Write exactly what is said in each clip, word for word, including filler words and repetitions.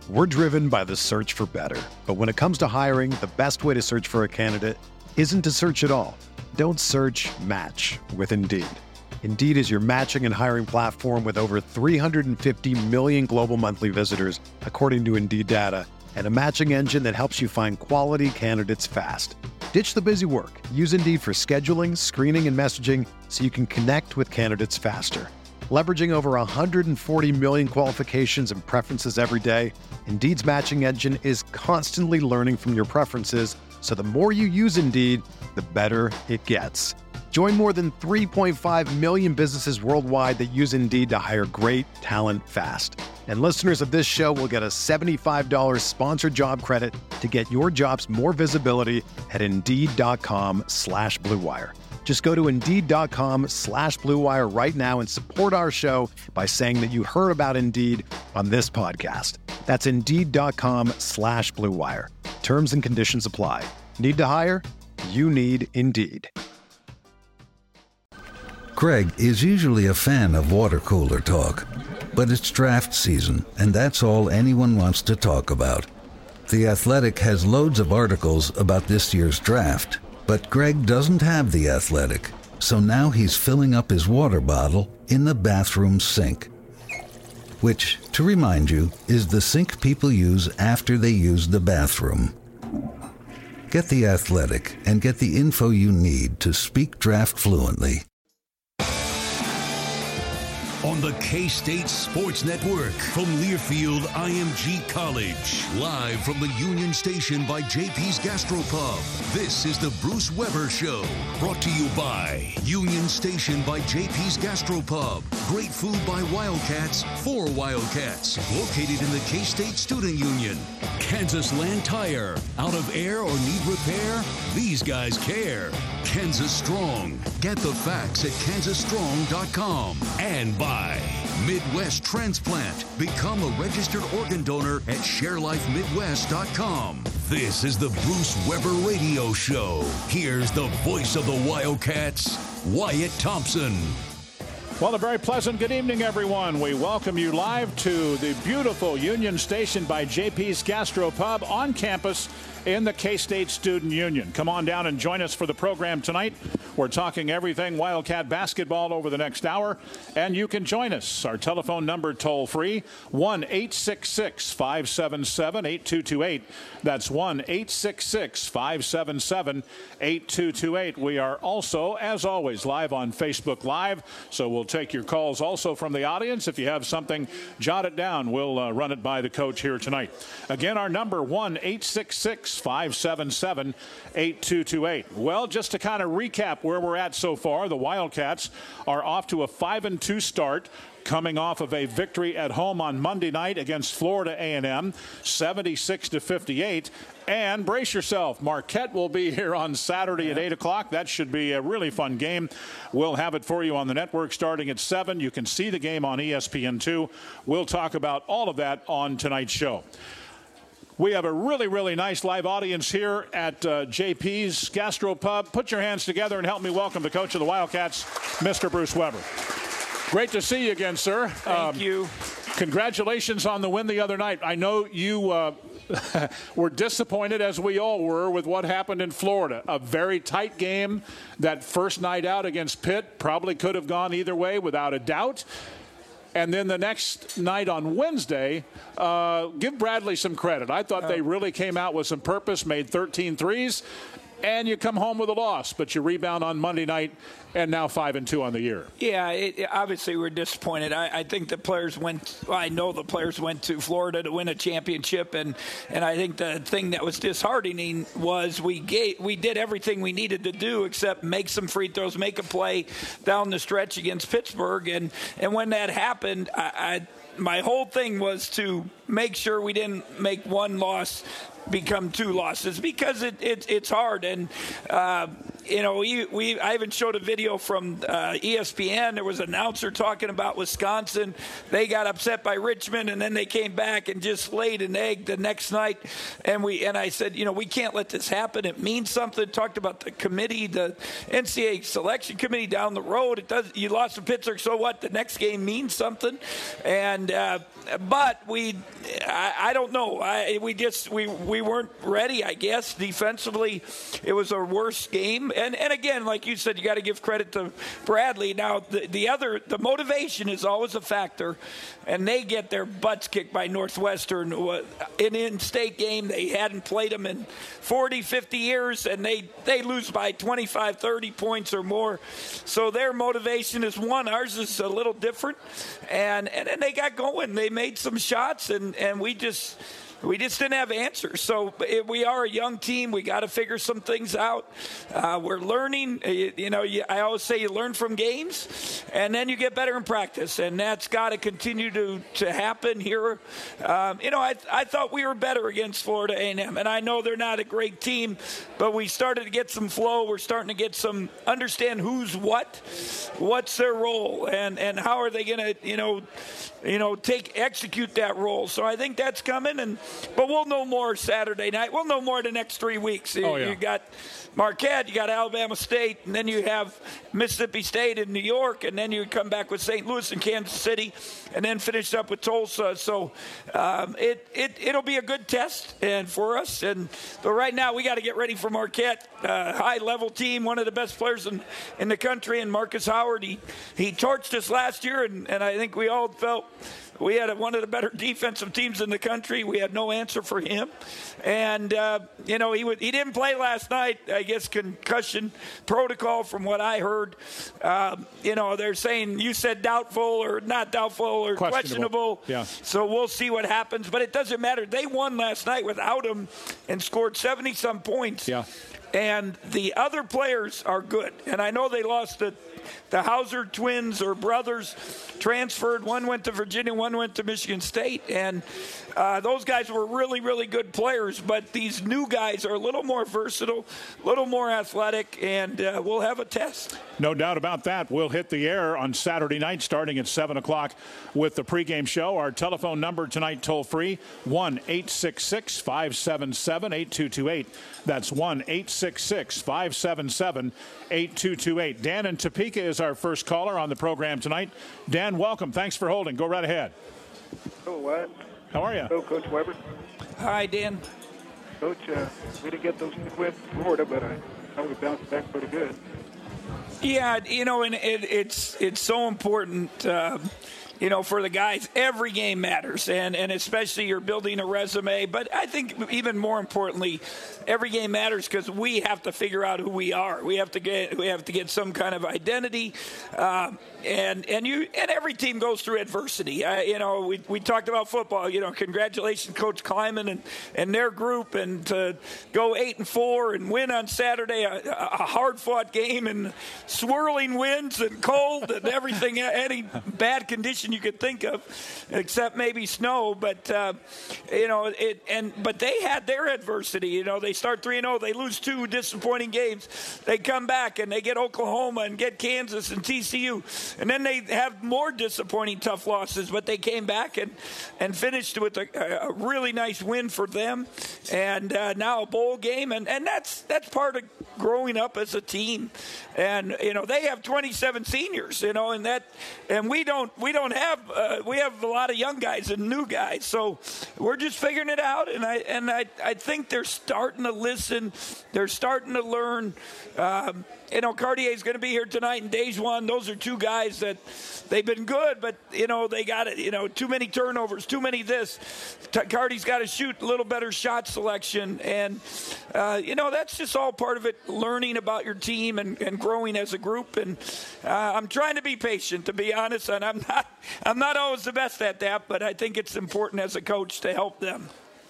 We're driven by the search for better. But when it comes to hiring, the best way to search for a candidate isn't to search at all. Don't search, match with Indeed. Indeed is your matching and hiring platform with over three hundred fifty million global monthly visitors, according to Indeed data, and a matching engine that helps you find quality candidates fast. Ditch the busy work. Use Indeed for scheduling, screening, and messaging so you can connect with candidates faster. Leveraging over one hundred forty million qualifications and preferences every day, Indeed's matching engine is constantly learning from your preferences, so the more you use Indeed, the better it gets. Join more than three point five million businesses worldwide that use Indeed to hire great talent fast. And listeners of this show will get a seventy-five dollars sponsored job credit to get your jobs more visibility at Indeed.com slash Blue Wire. Just go to Indeed.com slash Blue Wire right now and support our show by saying that you heard about Indeed on this podcast. That's Indeed.com slash Blue Wire. Terms and conditions apply. Need to hire? You need Indeed. Greg is usually a fan of water cooler talk, but it's draft season, and that's all anyone wants to talk about. The Athletic has loads of articles about this year's draft, but Greg doesn't have The Athletic, so now he's filling up his water bottle in the bathroom sink. Which, to remind you, is the sink people use after they use the bathroom. Get The Athletic and get the info you need to speak draft fluently. On the K-State Sports Network from Learfield I M G College. Live from the Union Station by J P's Gastropub. This is the Bruce Weber Show. Brought to you by Union Station by J P's Gastropub. Great food by Wildcats for Wildcats. Located in the K-State Student Union. Kansas Land Tire. Out of air or need repair? These guys care. Kansas Strong. Get the facts at kansas strong dot com. And by Midwest Transplant. Become a registered organ donor at share life midwest dot com. This is the Bruce Weber Radio Show. Here's the voice of the Wildcats, Wyatt Thompson. Well, a very pleasant good evening, everyone. We welcome you live to the beautiful Union Station by J P's Gastropub on campus in the K-State Student Union. Come on down and join us for the program tonight. We're talking everything Wildcat basketball over the next hour, and you can join us. Our telephone number toll-free, one eight six six, five seven seven, eight two two eight. That's one eight six six, five seven seven, eight two two eight. We are also, as always, live on Facebook Live, so we'll take your calls also from the audience. If you have something, jot it down. We'll uh, run it by the coach here tonight. Again, our number, one eight six six, five seven seven, eight two two eight. Well, just to kind of recap where we're at so far, the Wildcats are off to a five and two start, coming off of a victory at home on Monday night against Florida A and M, seventy-six to fifty-eight. And brace yourself, Marquette will be here on Saturday at eight o'clock. That should be a really fun game. We'll have it for you on the network starting at seven. You can see the game on E S P N two. We'll talk about all of that on tonight's show. We have a really, really nice live audience here at uh, J P's Gastropub. Put your hands together and help me welcome the coach of the Wildcats, Mister Bruce Weber. Great to see you again, sir. Thank um, you. Congratulations on the win the other night. I know you uh, were disappointed, as we all were, with what happened in Florida. A very tight game. That first night out against Pitt probably could have gone either way without a doubt. And then the next night on Wednesday, uh, give Bradley some credit. I thought they really came out with some purpose, made thirteen threes, and you come home with a loss. But you rebound on Monday night, and now five and two on the year. Yeah, it, it, obviously we're disappointed. I, I think the players went. Well, I know the players went to Florida to win a championship, and, and I think the thing that was disheartening was we gave, we did everything we needed to do except make some free throws, make a play down the stretch against Pittsburgh, and and when that happened, I. I my whole thing was to make sure we didn't make one loss become two losses, because it, it it's hard. And uh, you know, we, we I even showed a video from uh, E S P N. There was an announcer talking about Wisconsin. They got upset by Richmond, and then they came back and just laid an egg the next night. And we and I said, you know, we can't let this happen. It means something. Talked about the committee, the N C double A selection committee down the road. It does. You lost to Pittsburgh, so what? The next game means something. And uh, but we, I, I don't know. I, we just we we weren't ready, I guess. Defensively, it was our worst game. And and again, like you said, you got to give credit to Bradley. Now the the other the motivation is always a factor, and they get their butts kicked by Northwestern. An in-state game, they hadn't played them in forty, fifty years, and they they lose by twenty-five, thirty points or more. So their motivation is one. Ours is a little different, and and, and they got going. They made some shots, and and we just. We just didn't have answers. So it, we are a young team. We got to figure some things out. Uh, we're learning. You, you know, you, I always say you learn from games, and then you get better in practice. And that's got to continue to, to happen here. Um, you know, I, I thought we were better against Florida A and M. And I know they're not a great team, but we started to get some flow. We're starting to get some understand who's what, what's their role, and, and how are they going to, you know, you know, take execute that role. So I think that's coming, and but we'll know more Saturday night. We'll know more the next three weeks. Oh, yeah. You got Marquette, you got Alabama State, and then you have Mississippi State in New York, and then you come back with Saint Louis and Kansas City, and then finish up with Tulsa. So um, it, it, it'll be a good test and for us. And but right now we got to get ready for Marquette, uh, high-level team, one of the best players in, in the country, and Marcus Howard. He, he torched us last year, and, and I think we all felt we had one of the better defensive teams in the country. We had no answer for him. And, uh, you know, he would, he didn't play last night. I guess concussion protocol from what I heard. Um, you know, they're saying you said doubtful or not doubtful or questionable. questionable. Yeah. So we'll see what happens. But it doesn't matter. They won last night without him and scored seventy-some points. Yeah. And the other players are good. And I know they lost the, the Hauser twins or brothers transferred. One went to Virginia, one went to Michigan State. And uh, those guys were really, really good players. But these new guys are a little more versatile, a little more athletic, and uh, we'll have a test. No doubt about that. We'll hit the air on Saturday night starting at seven o'clock with the pregame show. Our telephone number tonight, toll-free, one eight six six, five seven seven, eight two two eight. That's one eight six six, five seven seven, eight two two eight. Dan in Topeka is our first caller on the program tonight. Dan, welcome. Thanks for holding. Go right ahead. Hello, Wyatt. How are you? Hello, Coach Weber. Hi, Dan. Coach, uh, we didn't get those wins in Florida, but I know we bounced back pretty good. Yeah, you know, and it, it's it's so important, uh, you know, for the guys. Every game matters, and, and especially you're building a resume. But I think even more importantly, every game matters because we have to figure out who we are. We have to get we have to get some kind of identity, uh, and and you and every team goes through adversity. Uh, you know, we we talked about football. You know, congratulations, Coach Kleiman and, and their group, and to go eight and four and win on Saturday, a, a hard fought game and swirling winds and cold and everything, any bad condition you could think of, except maybe snow. But uh, you know, it and but they had their adversity. You know, they start three and oh, they lose two disappointing games. They come back and they get Oklahoma and get Kansas and T C U. And then they have more disappointing tough losses, but they came back and, and finished with a, a really nice win for them. And uh, now a bowl game, and, and that's that's part of growing up as a team. And you know, they have twenty-seven seniors, you know, and that and we don't we don't have uh, we have a lot of young guys and new guys. So we're just figuring it out, and I and I, I think they're starting to listen. They're starting to learn. Um, you know, Cartier's going to be here tonight, and Dejuan. Those are two guys that they've been good, but, you know, they got it. You know, too many turnovers, too many this. Carty's got to shoot a little better shot selection. And, uh, you know, that's just all part of it, learning about your team and, and growing as a group. And uh, I'm trying to be patient, to be honest, and I'm not, I'm not always the best at that, but I think it's important as a coach to help them.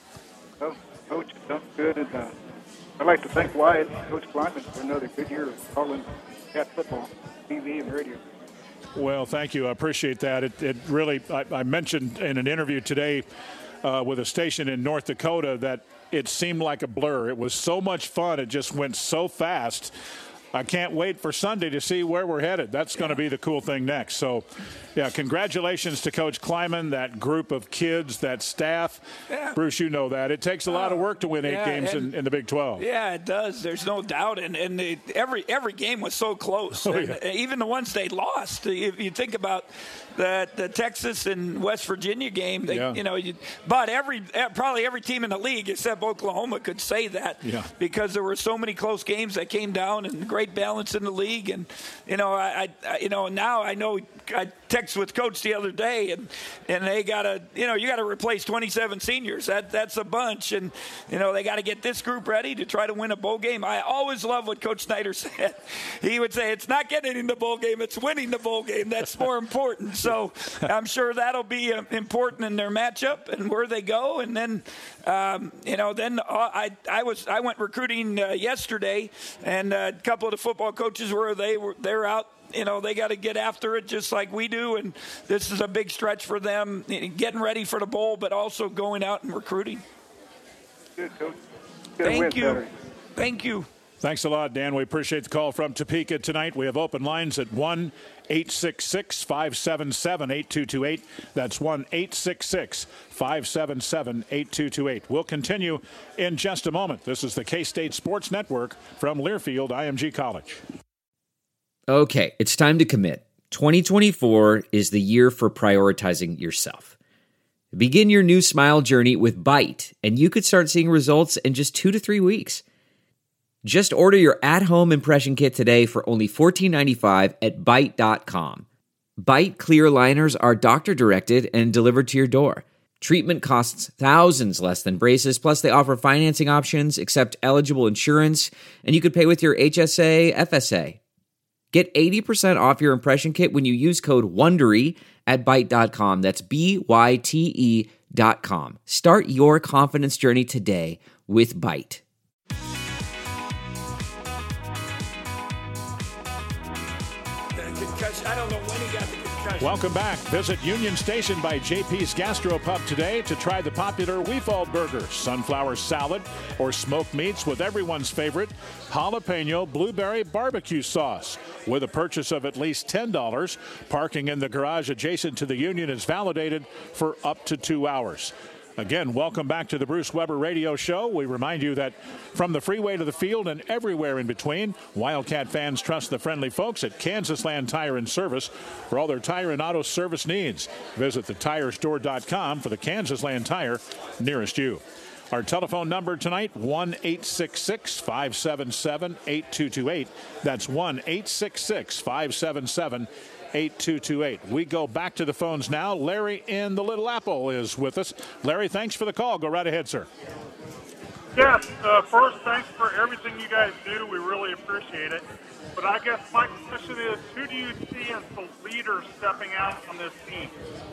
Well, Coach, it's done good. And, uh, I'd like to thank Wyatt and Coach Kleiman for another good year of calling cat football, T V and radio. Well, thank you. I appreciate that. It, it really, I, I mentioned in an interview today uh, with a station in North Dakota that it seemed like a blur. It was so much fun. It just went so fast. I can't wait for Sunday to see where we're headed. That's going to be the cool thing next. So, yeah, congratulations to Coach Kleiman, that group of kids, that staff. Yeah. Bruce, you know that. It takes a lot of work to win eight yeah, games and, in, in the Big twelve. Yeah, it does. There's no doubt. And, and the, every every game was so close. Oh, and yeah. Even the ones they lost. If you think about the, the Texas and West Virginia game, they, yeah. you know, you, but every probably every team in the league except Oklahoma could say that yeah. because there were so many close games that came down and great balance in the league. And, you know, I, I you know, now I know I texted with Coach the other day, and, and they got to, you know, you got to replace twenty-seven seniors. That That's a bunch. And, you know, they got to get this group ready to try to win a bowl game. I always love what Coach Snyder said. He would say, it's not getting in the bowl game, it's winning the bowl game. That's more important. So I'm sure that'll be uh, important in their matchup and where they go. And then, um, you know, then uh, I I was I went recruiting uh, yesterday, and a couple of the football coaches were they were they're out. You know, they got to get after it just like we do, and this is a big stretch for them, getting ready for the bowl, but also going out and recruiting. Good, Coach. Good Thank win, you. Saturday. Thank you. Thanks a lot, Dan. We appreciate the call from Topeka tonight. We have open lines at one eight six six, five seven seven, eight two two eight. That's one eight six six, five seven seven, eight two two eight. We'll continue in just a moment. This is the K-State Sports Network from Learfield I M G College. Okay, it's time to commit. twenty twenty-four is the year for prioritizing yourself. Begin your new smile journey with Byte, and you could start seeing results in just two to three weeks. Just order your at-home impression kit today for only fourteen ninety-five at Byte dot com. Byte clear liners are doctor-directed and delivered to your door. Treatment costs thousands less than braces, plus they offer financing options, accept eligible insurance, and you could pay with your H S A, F S A. Get eighty percent off your impression kit when you use code WONDERY at Byte dot com. That's B Y T E dot com. Start your confidence journey today with Byte. I don't know when he got the concussion. Welcome back. Visit Union Station by J P's Gastropub today to try the popular Weefald burger, sunflower salad, or smoked meats with everyone's favorite jalapeno blueberry barbecue sauce. With a purchase of at least ten dollars, parking in the garage adjacent to the Union is validated for up to two hours. Again, welcome back to the Bruce Weber Radio Show. We remind you that from the freeway to the field and everywhere in between, Wildcat fans trust the friendly folks at Kansas Land Tire and Service for all their tire and auto service needs. Visit the tire store dot com for the Kansas Land Tire nearest you. Our telephone number tonight, one eight six six, five seven seven, eight two two eight. That's one eight six six, five seven seven, eight two two eight. We go back to the phones now. Larry in the Little Apple is with us. Larry, thanks for the call. Go right ahead, sir. Yes, uh, first, thanks for everything you guys do. We really appreciate it. But I guess my question is, who do you see as the leader stepping out on this team?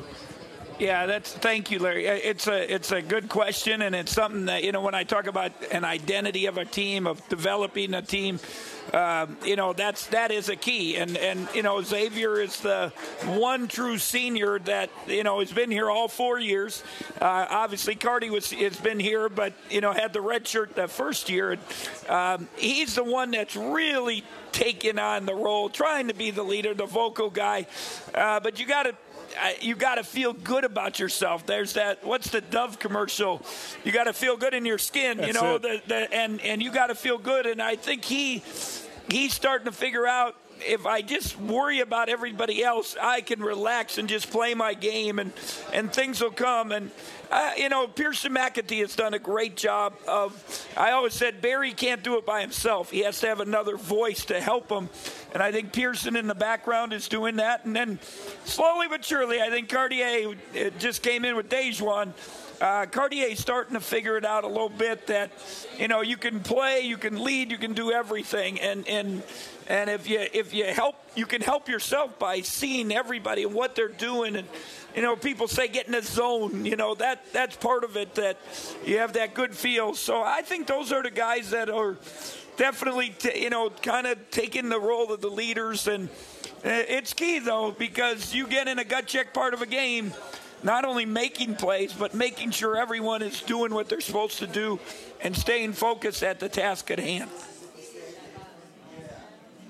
Yeah, that's thank you, Larry. It's a it's a good question, and it's something that, you know, when I talk about an identity of a team, of developing a team, um, you know, that's that is a key. And and you know, Xavier is the one true senior that, you know, has been here all four years. Uh, obviously, Cardi was has been here, but you know, had the red shirt the first year. Um, he's the one that's really taken on the role, trying to be the leader, the vocal guy. Uh, but you got to. You got to feel good about yourself. There's that. What's the Dove commercial? You got to feel good in your skin, That's you know. it. The, the, and and you got to feel good. And I think he he's starting to figure out, if I just worry about everybody else, I can relax and just play my game, and and things will come. And uh, you know, Pearson McAtee has done a great job of. I always said Barry can't do it by himself. He has to have another voice to help him. And I think Pearson in the background is doing that. And then slowly but surely, I think Cartier just came in with Dejuan. Uh, Cartier's starting to figure it out a little bit that, you know, you can play, you can lead, you can do everything. And and and if you if you help, you can help yourself by seeing everybody and what they're doing. And, you know, people say get in the zone. You know, that that's part of it, that you have that good feel. So I think those are the guys that are definitely, t- you know, kind of taking the role of the leaders. And it's key, though, because you get in a gut check part of a game, not only making plays, but making sure everyone is doing what they're supposed to do and staying focused at the task at hand.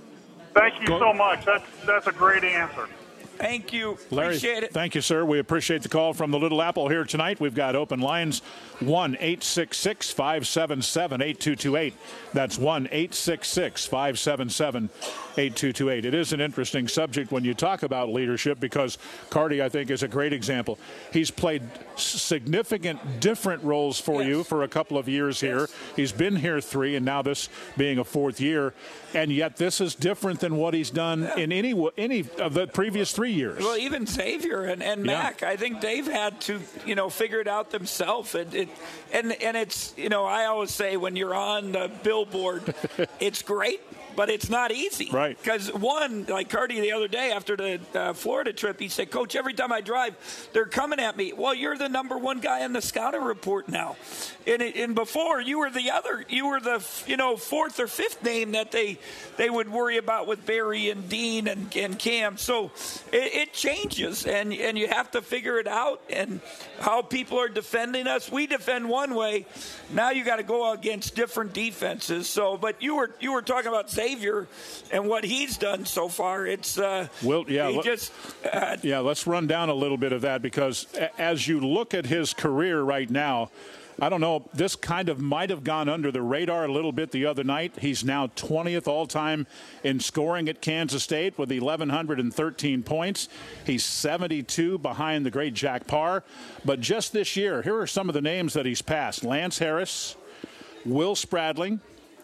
Thank you Go- so much. That's that's a great answer. Thank you. Larry, Appreciate it. Thank you, sir. We appreciate the call from the Little Apple here tonight. We've got open lines one eight six six, five seven seven, eight two two eight. That's one eight six six, five seven seven, eight two two eight. It is an interesting subject when you talk about leadership because Carty, I think, is a great example. He's played significant different roles for yes. you for a couple of years here. Yes. He's been here three, and now this being a fourth year. And yet this is different than what he's done yeah. in any any of the previous three years. Well, even Xavier and, and yeah. Mac, I think they've had to, you know, figure it out themselves. It, it, and, and it's, you know, I always say when you're on the billboard, it's great, but it's not easy. Right. Because, one, like Carty the other day after the uh, Florida trip, he said, Coach, every time I drive, they're coming at me. Well, you're the number one guy on the scouting report now. And, and before, you were the other, you were the, you know, fourth or fifth name that they they would worry about with Barry and Dean and, and Cam. So it, it changes, and, and you have to figure it out and how people are defending us. We defend one way. Now you got to go against different defenses. So, but you were you were talking about Xavier and what he's done so far. It's uh, well, yeah, he look, just uh, yeah. Let's run down a little bit of that because as you look at his career right now, I don't know, this kind of might have gone under the radar a little bit the other night. He's now twentieth all-time in scoring at Kansas State with eleven thirteen points. He's seventy-two behind the great Jack Parr. But just this year, here are some of the names that he's passed. Lance Harris, Will Spradling,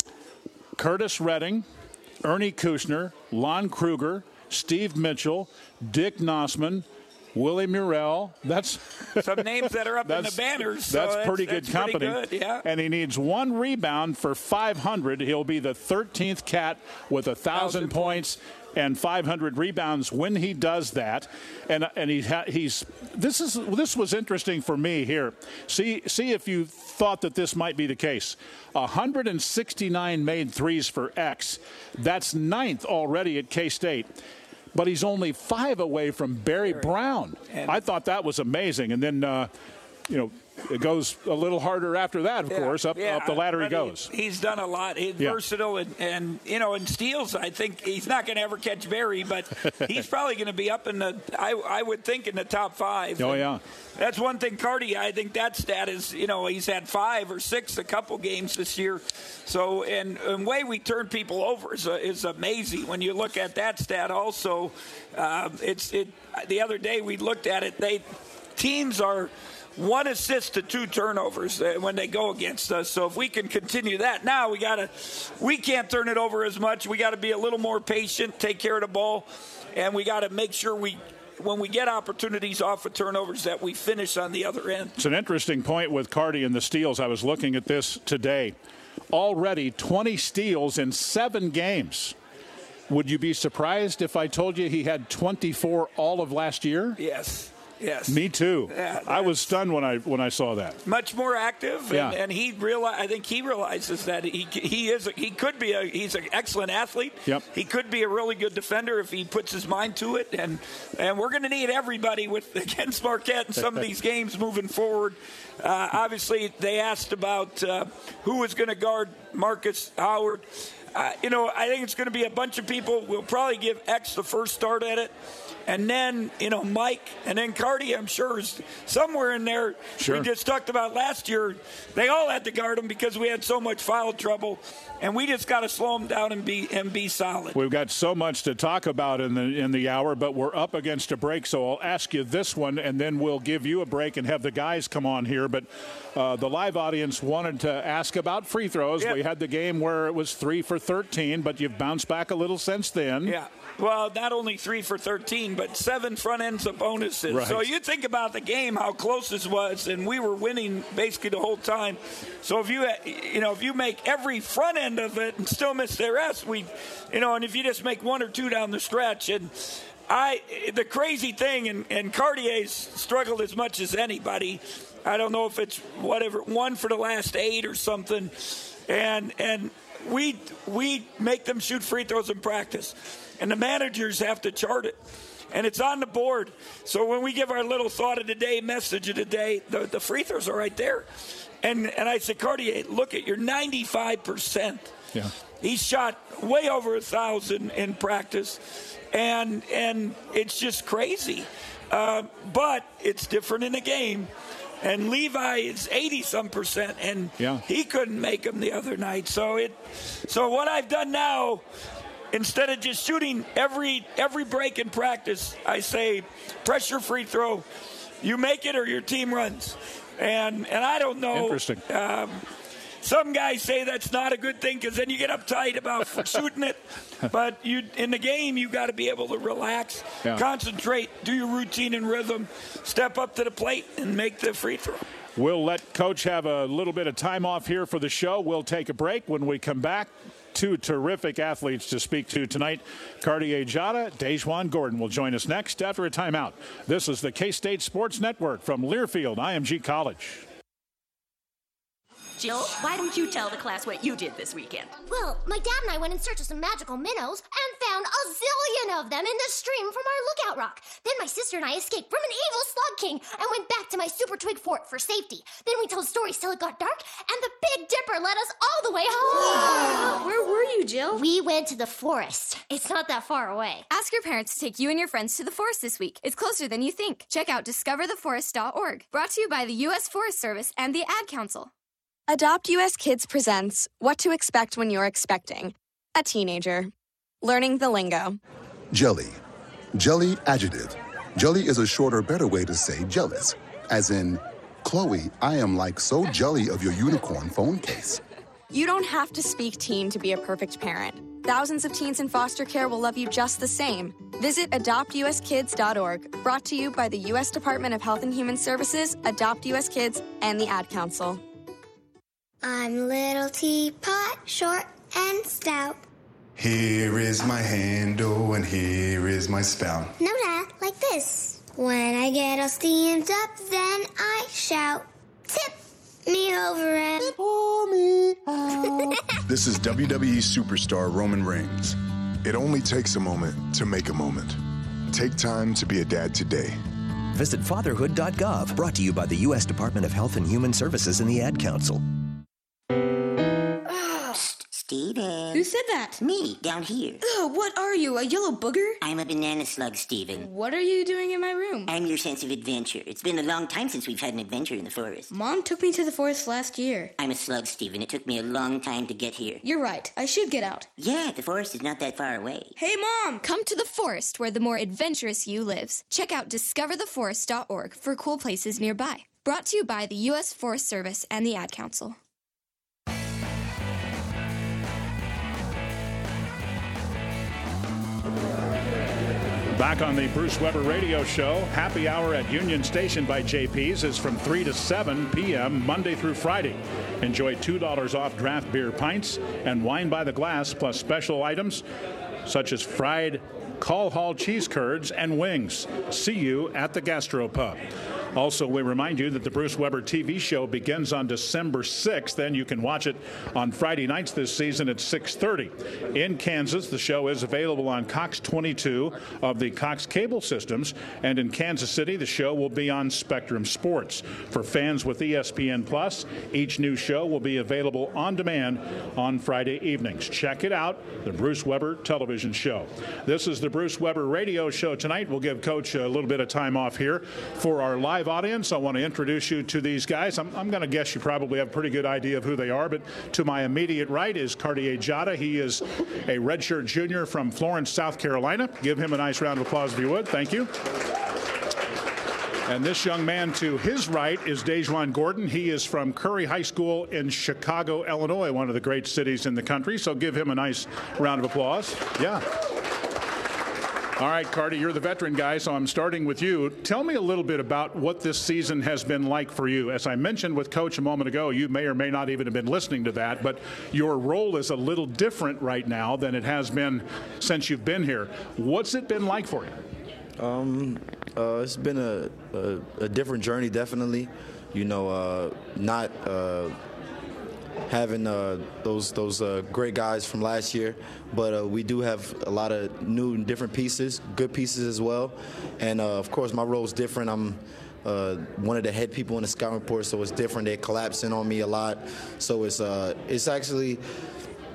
Curtis Redding, Ernie Kushner, Lon Kruger, Steve Mitchell, Dick Nossman, Willie Murrell. That's some names that are up in the banners. So that's, that's pretty good that's company. Pretty good, yeah. And he needs one rebound for five hundred. He'll be the thirteenth cat with one thousand points and five hundred rebounds when he does that. And and he ha- he's this is this was interesting for me here. See see if you thought that this might be the case. one hundred sixty-nine made threes for X. That's ninth already at K-State. But he's only five away from Barry Brown. And I thought that was amazing. And then, uh, you know, it goes a little harder after that, of yeah, course. Up, yeah, up the ladder he goes. He, he's done a lot. He's yeah. versatile. And, and, you know, in steals, I think he's not going to ever catch Barry, but he's probably going to be up in the, I, I would think, in the top five. Oh, and yeah. That's one thing, Carty, I think that stat is, you know, he's had five or six a couple games this year. So, and the way we turn people over is, uh, is amazing. When you look at that stat also, uh, it's it. The other day we looked at it, they teams are one assist to two turnovers when they go against us. So if we can continue that, now we gotta, we can't turn it over as much. We got to be a little more patient, take care of the ball, and we got to make sure we, when we get opportunities off of turnovers, that we finish on the other end. It's an interesting point with Carty and the steals. I was looking at this today. Already twenty steals in seven games. Would you be surprised if I told you he had twenty-four all of last year? Yes. Yes. Me too. Yeah, I was stunned when I when I saw that. Much more active, and, yeah. and he realize. I think he realizes that he he is a, he could be a he's an excellent athlete. Yep. He could be a really good defender if he puts his mind to it, and and we're going to need everybody with against Marquette in some of these games moving forward. Uh, obviously, they asked about uh, who was going to guard Marcus Howard. Uh, you know, I think it's going to be a bunch of people. We'll probably give X the first start at it. And then, you know, Mike and then Carty, I'm sure, is somewhere in there. Sure. We just talked about last year. They all had to guard him because we had so much foul trouble. And we just got to slow them down and be and be solid. We've got so much to talk about in the in the hour, but we're up against a break. So I'll ask you this one, and then we'll give you a break and have the guys come on here. But uh, the live audience wanted to ask about free throws. Yep. We had the game where it was three for thirteen, but you've bounced back a little since then. Yeah. Well, not only three for thirteen, but seven front ends of bonuses. Right. So you think about the game, how close this was, and we were winning basically the whole time. So if you, you know, if you make every front end of it and still miss the rest, we, you know, and if you just make one or two down the stretch, and I, the crazy thing, and, and Cartier's struggled as much as anybody. I don't know if it's whatever one for the last eight or something, and and we we make them shoot free throws in practice. And the managers have to chart it. And it's on the board. So when we give our little thought of the day, message of the day, the, the free throws are right there. And and I said, Cartier, look at your ninety-five percent. Yeah. He's shot way over a thousand in practice, and and it's just crazy. Uh, but it's different in a game. And Levi is eighty-some percent, and yeah. he couldn't make them the other night. So it, so what I've done now, instead of just shooting every every break in practice, I say pressure free throw. You make it or your team runs. And and I don't know. Interesting. Um, some guys say that's not a good thing because then you get uptight about shooting it. But you in the game, you got to be able to relax, yeah. concentrate, do your routine and rhythm, step up to the plate, and make the free throw. We'll let Coach have a little bit of time off here for the show. We'll take a break. When we come back, two terrific athletes to speak to tonight. Cartier Diarra, Dajuan Gordon will join us next after a timeout. This is the K-State Sports Network from Learfield I M G College. Jill, why don't you tell the class what you did this weekend? Well, my dad and I went in search of some magical minnows and found a zillion of them in the stream from our lookout rock. Then my sister and I escaped from an evil slug king and went back to my Super Twig fort for safety. Then we told stories till it got dark, and the Big Dipper led us all the way home. Where were you, Jill? We went to the forest. It's not that far away. Ask your parents to take you and your friends to the forest this week. It's closer than you think. Check out discover the forest dot org. Brought to you by the U S Forest Service and the Ad Council. Adopt U S Kids presents What to Expect When You're Expecting a Teenager. Learning the lingo. Jelly. Jelly adjective. Jelly is a shorter, better way to say jealous. As in, Chloe, I am like so jelly of your unicorn phone case. You don't have to speak teen to be a perfect parent. Thousands of teens in foster care will love you just the same. Visit adopt U S kids dot org. Brought to you by the U S Department of Health and Human Services, Adopt U S Kids, and the Ad Council. I'm little teapot, short and stout. Here is my handle and here is my spout. No, Dad, like this. When I get all steamed up, then I shout, tip me over and pour me out. This is W W E superstar Roman Reigns. It only takes a moment to make a moment. Take time to be a dad today. Visit fatherhood dot gov. Brought to you by the U S Department of Health and Human Services and the Ad Council. Steven. Who said that? Me, down here. Ugh, what are you, a yellow booger? I'm a banana slug, Steven. What are you doing in my room? I'm your sense of adventure. It's been a long time since we've had an adventure in the forest. Mom took me to the forest last year. I'm a slug, Steven. It took me a long time to get here. You're right. I should get out. Yeah, the forest is not that far away. Hey, Mom! Come to the forest where the more adventurous you lives. Check out discover the forest dot org for cool places nearby. Brought to you by the U S Forest Service and the Ad Council. Back on the Bruce Weber Radio Show, happy hour at Union Station by J P's is from three to seven p.m. Monday through Friday. Enjoy two dollars off draft beer pints and wine by the glass, plus special items such as fried Call Hall cheese curds and wings. See you at the Gastropub. Also, we remind you that the Bruce Weber T V show begins on December sixth. Then you can watch it on Friday nights this season at six thirty. In Kansas, the show is available on Cox twenty-two of the Cox cable systems. And in Kansas City, the show will be on Spectrum Sports. For fans with E S P N Plus, each new show will be available on demand on Friday evenings. Check it out, the Bruce Weber television show. This is the Bruce Weber Radio Show tonight. We'll give Coach a little bit of time off here for our live audience. I want to introduce you to these guys. I'm, I'm going to guess you probably have a pretty good idea of who they are, but to my immediate right is Cartier Diarra. He is a redshirt junior from Florence, South Carolina. Give him a nice round of applause if you would. Thank you. And this young man to his right is Dajuan Gordon. He is from Curry High School in Chicago, Illinois, one of the great cities in the country. So give him a nice round of applause. Yeah. All right, Carty, you're the veteran guy, so I'm starting with you. Tell me a little bit about what this season has been like for you. As I mentioned with Coach a moment ago, you may or may not even have been listening to that, but your role is a little different right now than it has been since you've been here. What's it been like for you? Um, uh, it's been a, a, a different journey, definitely. You know, uh, not uh, having uh, those those uh, great guys from last year, but uh, we do have a lot of new and different pieces, good pieces as well. And uh, of course, my role is different. I'm uh, one of the head people in the scouting report, so it's different. They're collapsing on me a lot, so it's uh, it's actually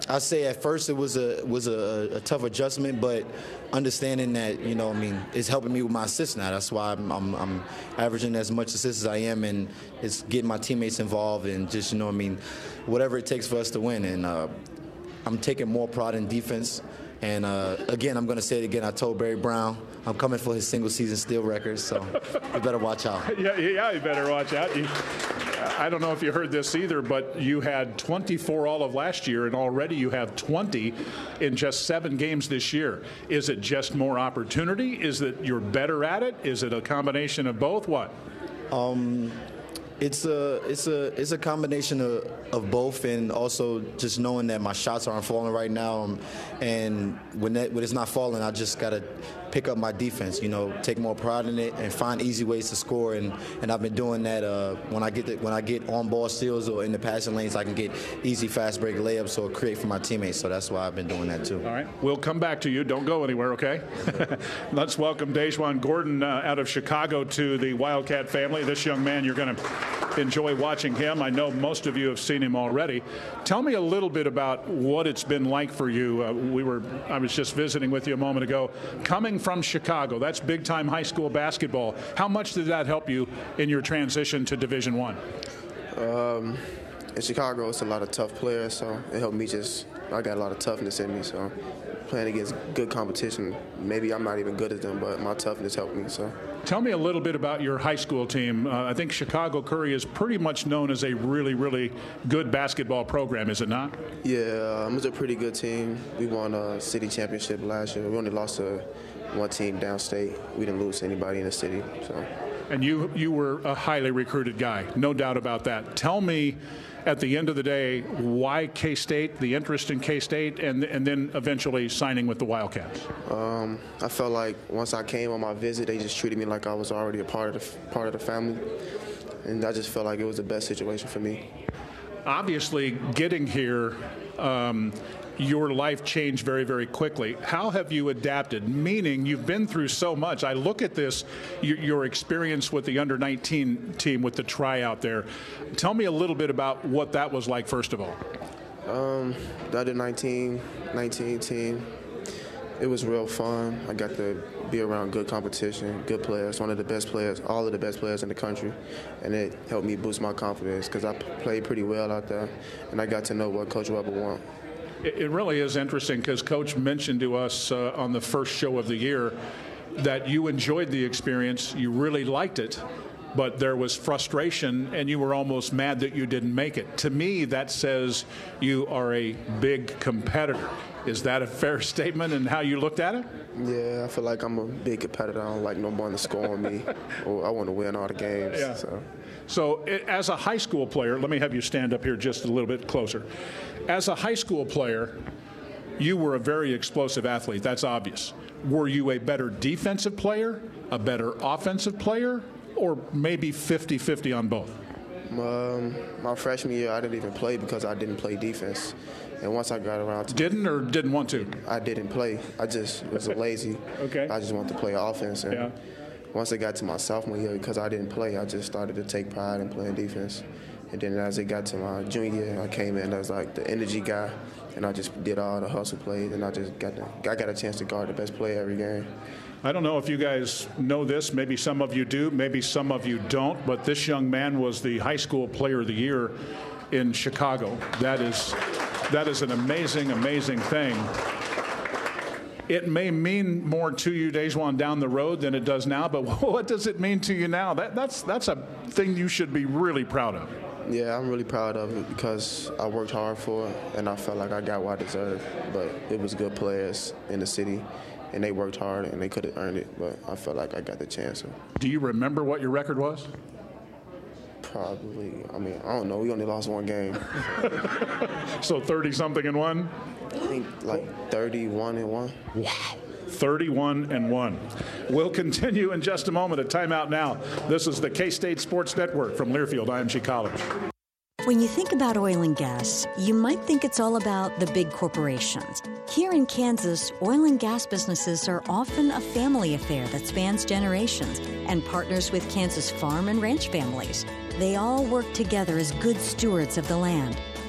I say at first it was a was a, a tough adjustment, but understanding that, you know, I mean, it's helping me with my assists now. That's why I'm, I'm, I'm averaging as much assists as I am, and it's getting my teammates involved and just, you know, I mean, whatever it takes for us to win. And uh, I'm taking more pride in defense. And, uh, again, I'm going to say it again. I told Barry Brown I'm coming for his single-season steal record, so you better watch out. Yeah, yeah, you better watch out. You, I don't know if you heard this either, but you had twenty-four all of last year, and already you have twenty in just seven games this year. Is it just more opportunity? Is it you're better at it? Is it a combination of both? What? Um, it's a it's a it's a combination of, of both, and also just knowing that my shots aren't falling right now, um, and when that when it's not falling, I just gotta pick up my defense, you know, take more pride in it and find easy ways to score. And, and I've been doing that uh, when I get the, when I get on ball steals or in the passing lanes, I can get easy fast break layups or create for my teammates. So that's why I've been doing that too. All right, we'll come back to you. Don't go anywhere, okay? Let's welcome Dajuan Gordon uh, out of Chicago to the Wildcat family. This young man, you're going to enjoy watching him. I know most of you have seen him already. Tell me a little bit about what it's been like for you. Uh, we were I was just visiting with you a moment ago. Coming from Chicago, that's big-time high school basketball. How much did that help you in your transition to Division One? Um, in Chicago, it's a lot of tough players, so it helped me just, I got a lot of toughness in me, so playing against good competition, maybe I'm not even good as them, but my toughness helped me, so. Tell me a little bit about your high school team. Uh, I think Chicago Curry is pretty much known as a really, really good basketball program, is it not? Yeah, um, it was a pretty good team. We won a city championship last year. We only lost to one team downstate. We didn't lose to anybody in the city. So. And you, you were a highly recruited guy, no doubt about that. Tell me, at the end of the day, why K-State, the interest in K-State, and and then eventually signing with the Wildcats? Um, I felt like once I came on my visit, they just treated me like I was already a part of the part of the family, and I just felt like it was the best situation for me. Obviously, getting here, um, your life changed very, very quickly. How have you adapted? Meaning, you've been through so much. I look at this, your, your experience with the under nineteen team, with the tryout there. Tell me a little bit about what that was like, first of all. Um, the under nineteen, nineteen team, it was real fun. I got to be around good competition, good players, one of the best players, all of the best players in the country, and it helped me boost my confidence because I played pretty well out there, and I got to know what Coach Weber wants. It really is interesting because Coach mentioned to us uh, on the first show of the year that you enjoyed the experience, you really liked it, but there was frustration and you were almost mad that you didn't make it. To me, that says you are a big competitor. Is that a fair statement in how you looked at it? Yeah, I feel like I'm a big competitor. I don't like no one to score on me. Or I want to win all the games. Yeah. So. So as a high school player, let me have you stand up here just a little bit closer. As a high school player, you were a very explosive athlete. That's obvious. Were you a better defensive player, a better offensive player, or maybe fifty-fifty on both? Um, my freshman year, I didn't even play because I didn't play defense. And once I got around to didn't or didn't want to? I didn't play. I just was lazy. Okay. I just wanted to play offense. And yeah. Once I got to my sophomore year, because I didn't play, I just started to take pride in playing defense. And then as it got to my junior year, I came in as like the energy guy, and I just did all the hustle plays, and I just got to, I got a chance to guard the best player every game. I don't know if you guys know this. Maybe some of you do. Maybe some of you don't. But this young man was the high school player of the year in Chicago. That is, that is an amazing, amazing thing. It may mean more to you, Dajuan, down the road than it does now, but what does it mean to you now? That, that's, that's a thing you should be really proud of. Yeah, I'm really proud of it because I worked hard for it, and I felt like I got what I deserved. But it was good players in the city, and they worked hard, and they could have earned it, but I felt like I got the chance. Do you remember what your record was? Probably. I mean, I don't know. We only lost one game. So thirty-something and one? I think like thirty-one and one. Wow. thirty-one and one. We'll continue in just a moment. A timeout now. This is the K-State Sports Network from Learfield I M G College. When you think about oil and gas, you might think it's all about the big corporations. Here in Kansas, oil and gas businesses are often a family affair that spans generations and partners with Kansas farm and ranch families. They all work together as good stewards of the land.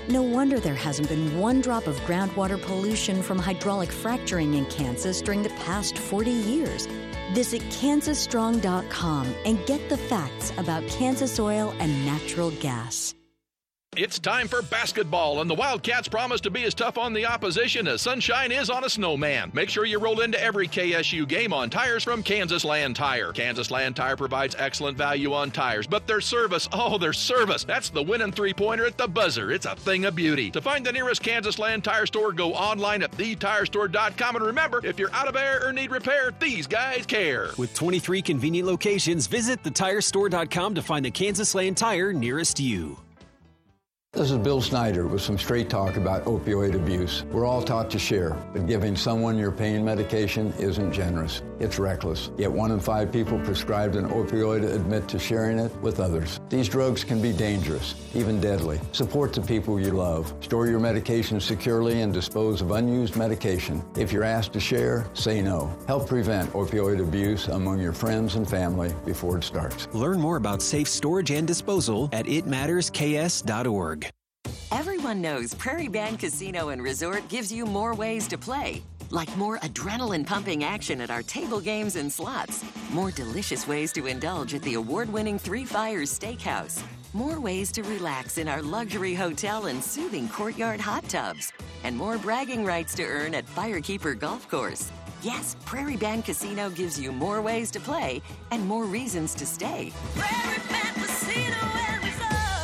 No wonder there hasn't been one drop of groundwater pollution from hydraulic fracturing in Kansas during the past forty years. Visit kansas strong dot com and get the facts about Kansas oil and natural gas. It's time for basketball, and the Wildcats promise to be as tough on the opposition as sunshine is on a snowman. Make sure you roll into every K S U game on tires from Kansas Land Tire. Kansas Land Tire provides excellent value on tires, but their service, oh, their service, that's the winning three-pointer at the buzzer. It's a thing of beauty. To find the nearest Kansas Land Tire store, go online at the tire store dot com, and remember, if you're out of air or need repair, these guys care. With twenty-three convenient locations, visit the tire store dot com to find the Kansas Land Tire nearest you. This is Bill Snyder with some straight talk about opioid abuse. We're all taught to share, but giving someone your pain medication isn't generous. It's reckless. Yet one in five people prescribed an opioid admit to sharing it with others. These drugs can be dangerous, even deadly. Support the people you love. Store your medication securely and dispose of unused medication. If you're asked to share, say no. Help prevent opioid abuse among your friends and family before it starts. Learn more about safe storage and disposal at it matters k s dot org. Everyone knows Prairie Band Casino and Resort gives you more ways to play. Like more adrenaline-pumping action at our table games and slots. More delicious ways to indulge at the award-winning Three Fires Steakhouse. More ways to relax in our luxury hotel and soothing courtyard hot tubs. And more bragging rights to earn at Firekeeper Golf Course. Yes, Prairie Band Casino gives you more ways to play and more reasons to stay. Prairie Band Casino and Resort.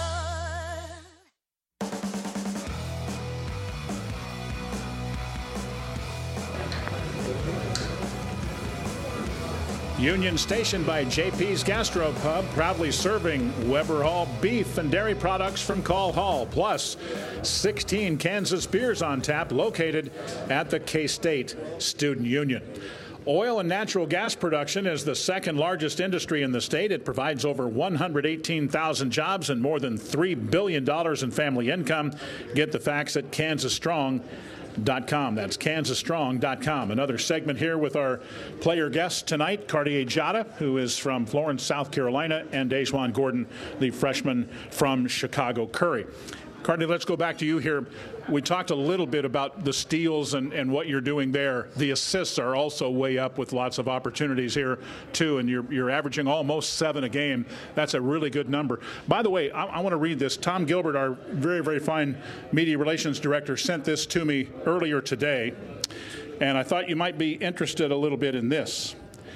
Union Station by J P's Gastropub, proudly serving Weber Hall beef and dairy products from Call Hall, plus sixteen Kansas beers on tap located at the K-State Student Union. Oil and natural gas production is the second largest industry in the state. It provides over one hundred eighteen thousand jobs and more than three billion dollars in family income. Get the facts at kansas strong dot com. That's kansas strong dot com. Another segment here with our player guests tonight, Cartier Jada, who is from Florence, South Carolina, and Dejuan Gordon, the freshman from Chicago Curry. Cartier, let's go back to you here. We talked a little bit about the steals and, and what you're doing there. The assists are also way up with lots of opportunities here, too, and you're, you're averaging almost seven a game. That's a really good number. By the way, I, I want to read this. Tom Gilbert, our very, very fine media relations director, sent this to me earlier today, and I thought you might be interested a little bit in this.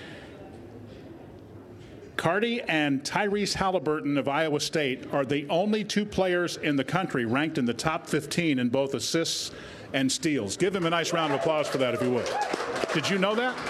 Carty and Tyrese Halliburton of Iowa State are the only two players in the country ranked in the top fifteen in both assists and steals. Give them a nice round of applause for that, if you would. Did you know that?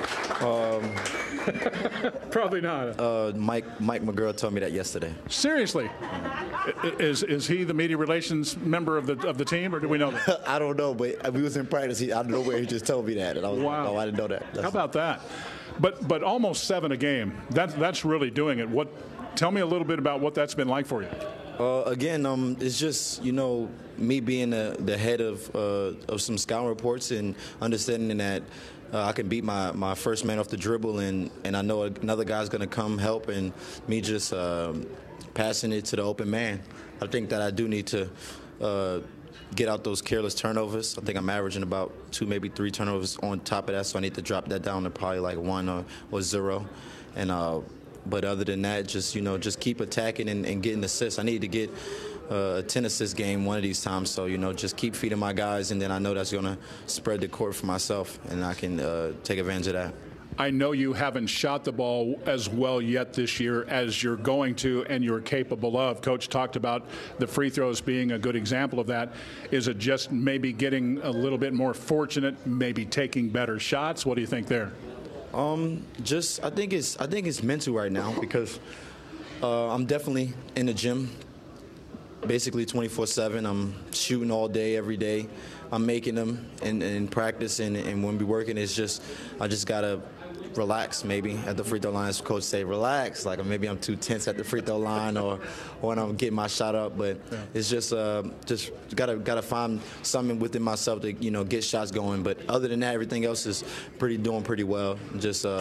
Um, Probably not. Uh, Mike Mike McGurl told me that yesterday. Seriously? Is is he the media relations member of the of the team, or do we know that? I don't know, but we was in practice. He, out of nowhere, he just told me that, and I was wow. like, oh, I didn't know that. That's How about that? But but almost seven a game. That's that's really doing it. What? Tell me a little bit about what that's been like for you. Uh, again, um, it's just, you know, me being the, the head of uh, of some scouting reports and understanding that uh, I can beat my, my first man off the dribble, and, and I know another guy's going to come help, and me just uh, passing it to the open man. I think that I do need to uh, get out those careless turnovers. I think I'm averaging about two, maybe three turnovers on top of that, so I need to drop that down to probably like one or, or zero. And uh, but other than that, just, you know, just keep attacking and, and getting assists. I need to get uh, a ten assist game one of these times. So, you know, just keep feeding my guys, and then I know that's going to spread the court for myself, and I can uh, take advantage of that. I know you haven't shot the ball as well yet this year as you're going to and you're capable of. Coach talked about the free throws being a good example of that. Is it just maybe getting a little bit more fortunate, maybe taking better shots? What do you think there? Um, just I think it's I think it's mental right now, because uh, I'm definitely in the gym, basically twenty-four seven. I'm shooting all day, every day. I'm making them in, in practice, and, and when we working, it's just I just gotta relax. Maybe at the free throw line, coach say relax, like maybe I'm too tense at the free throw line, or, or when I'm getting my shot up. But yeah. it's just uh, just gotta gotta find something within myself to, you know, get shots going. But other than that, everything else is pretty doing pretty well. Just uh,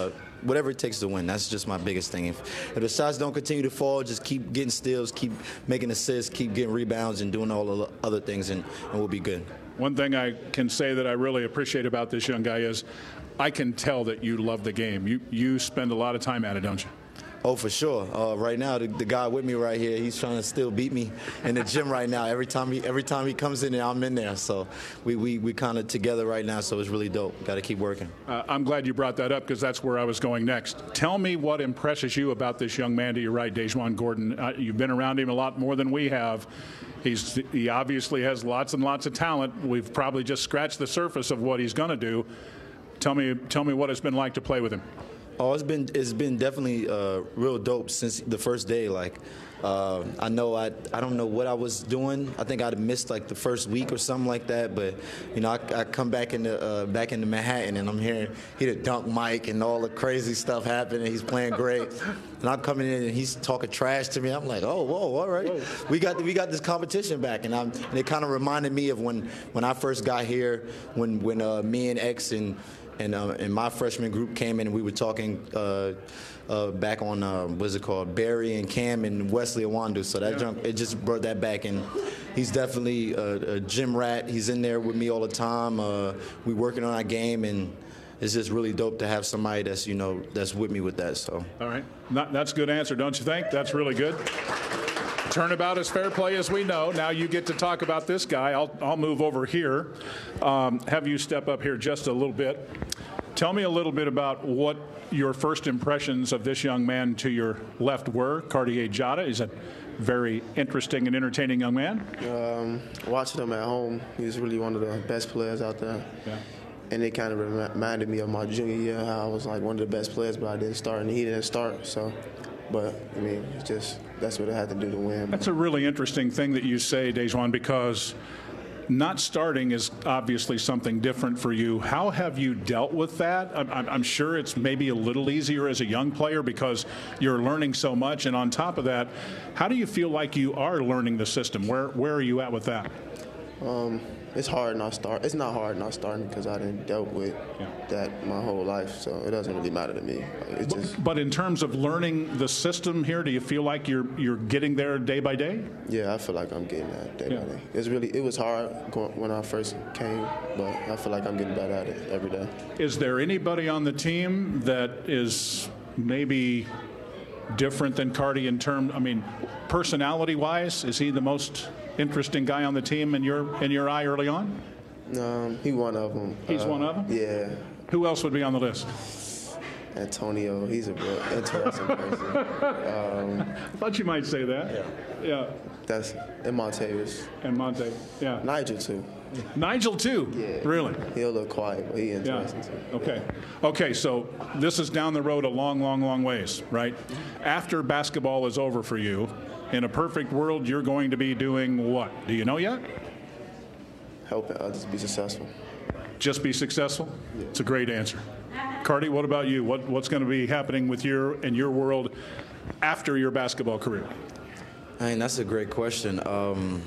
whatever it takes to win. That's just my biggest thing. If, if the shots don't continue to fall, just keep getting steals, keep making assists, keep getting rebounds, and doing all the other things, and, and we'll be good. One thing I can say that I really appreciate about this young guy is I can tell that you love the game. You you spend a lot of time at it, don't you? Oh, for sure. Uh, right now, the, the guy with me right here, he's trying to still beat me in the gym right now. Every time he every time he comes in there, I'm in there. So we we, we kind of together right now, so it's really dope. Got to keep working. Uh, I'm glad you brought that up because that's where I was going next. Tell me what impresses you about this young man to your right, DaJuan Gordon. Uh, you've been around him a lot more than we have. He's He obviously has lots and lots of talent. We've probably just scratched the surface of what he's going to do. Tell me, tell me what it's been like to play with him. Oh, it's been it's been definitely uh, real dope since the first day. Like, uh, I know I I don't know what I was doing. I think I'd missed like the first week or something like that. But you know, I, I come back into uh, back into Manhattan and I'm hearing he the dunk Mike and all the crazy stuff happening. He's playing great, and I'm coming in and he's talking trash to me. I'm like, oh, whoa, all right, whoa. we got we got this competition back, and I'm and it kind of reminded me of when when I first got here, when when uh, me and X and And, uh, and my freshman group came in and we were talking uh, uh, back on, uh, what's it called, Barry and Cam and Wesley Iwundu. So that yeah. jump, it just brought that back. And he's definitely a, a gym rat. He's in there with me all the time. Uh, we working on our game, and it's just really dope to have somebody that's, you know, that's with me with that. So. All right. Not, that's a good answer, don't you think? That's really good. Turnabout is fair play, as we know. Now you get to talk about this guy. I'll, I'll move over here. Um, have you step up here just a little bit. Tell me a little bit about what your first impressions of this young man to your left were. Cartier-Diarra is a very interesting and entertaining young man. Um, watching him at home, he's really one of the best players out there. Yeah. And it kind of reminded me of my junior year, how I was like one of the best players, but I didn't start, and he didn't start. So, but I mean, it's just that's what I had to do to win. That's a really interesting thing that you say, DaJuan, because not starting is obviously something different for you. How have you dealt with that? I'm, I'm sure it's maybe a little easier as a young player because you're learning so much. And on top of that, how do you feel like you are learning the system? Where where are you at with that? Um, it's hard not start. It's not hard not starting because I didn't dealt with yeah. that my whole life, so it doesn't really matter to me. It's just. But in terms of learning the system here, do you feel like you're you're getting there day by day? Yeah, I feel like I'm getting there day yeah. by day. It's really it was hard when I first came, but I feel like I'm getting better at it every day. Is there anybody on the team that is maybe different than Cardi in terms? I mean, personality-wise, is he the most interesting guy on the team in your in your eye early on? Um, he's one of them. He's uh, one of them? Yeah. Who else would be on the list? Antonio. He's a real interesting person. Um, I thought you might say that. Yeah. Yeah. That's and Montavious. And Monte. Yeah. Nigel too. Nigel too. Yeah. Really? He'll look quiet, but he interesting yeah. too. Okay. Okay. So this is down the road a long, long, long ways, right? After basketball is over for you, in a perfect world, you're going to be doing what? Do you know yet? Helping others be successful. Just be successful? Yeah. It's a great answer. Cardi, what about you? What, what's going to be happening with your in your world after your basketball career? I mean, that's a great question. Um,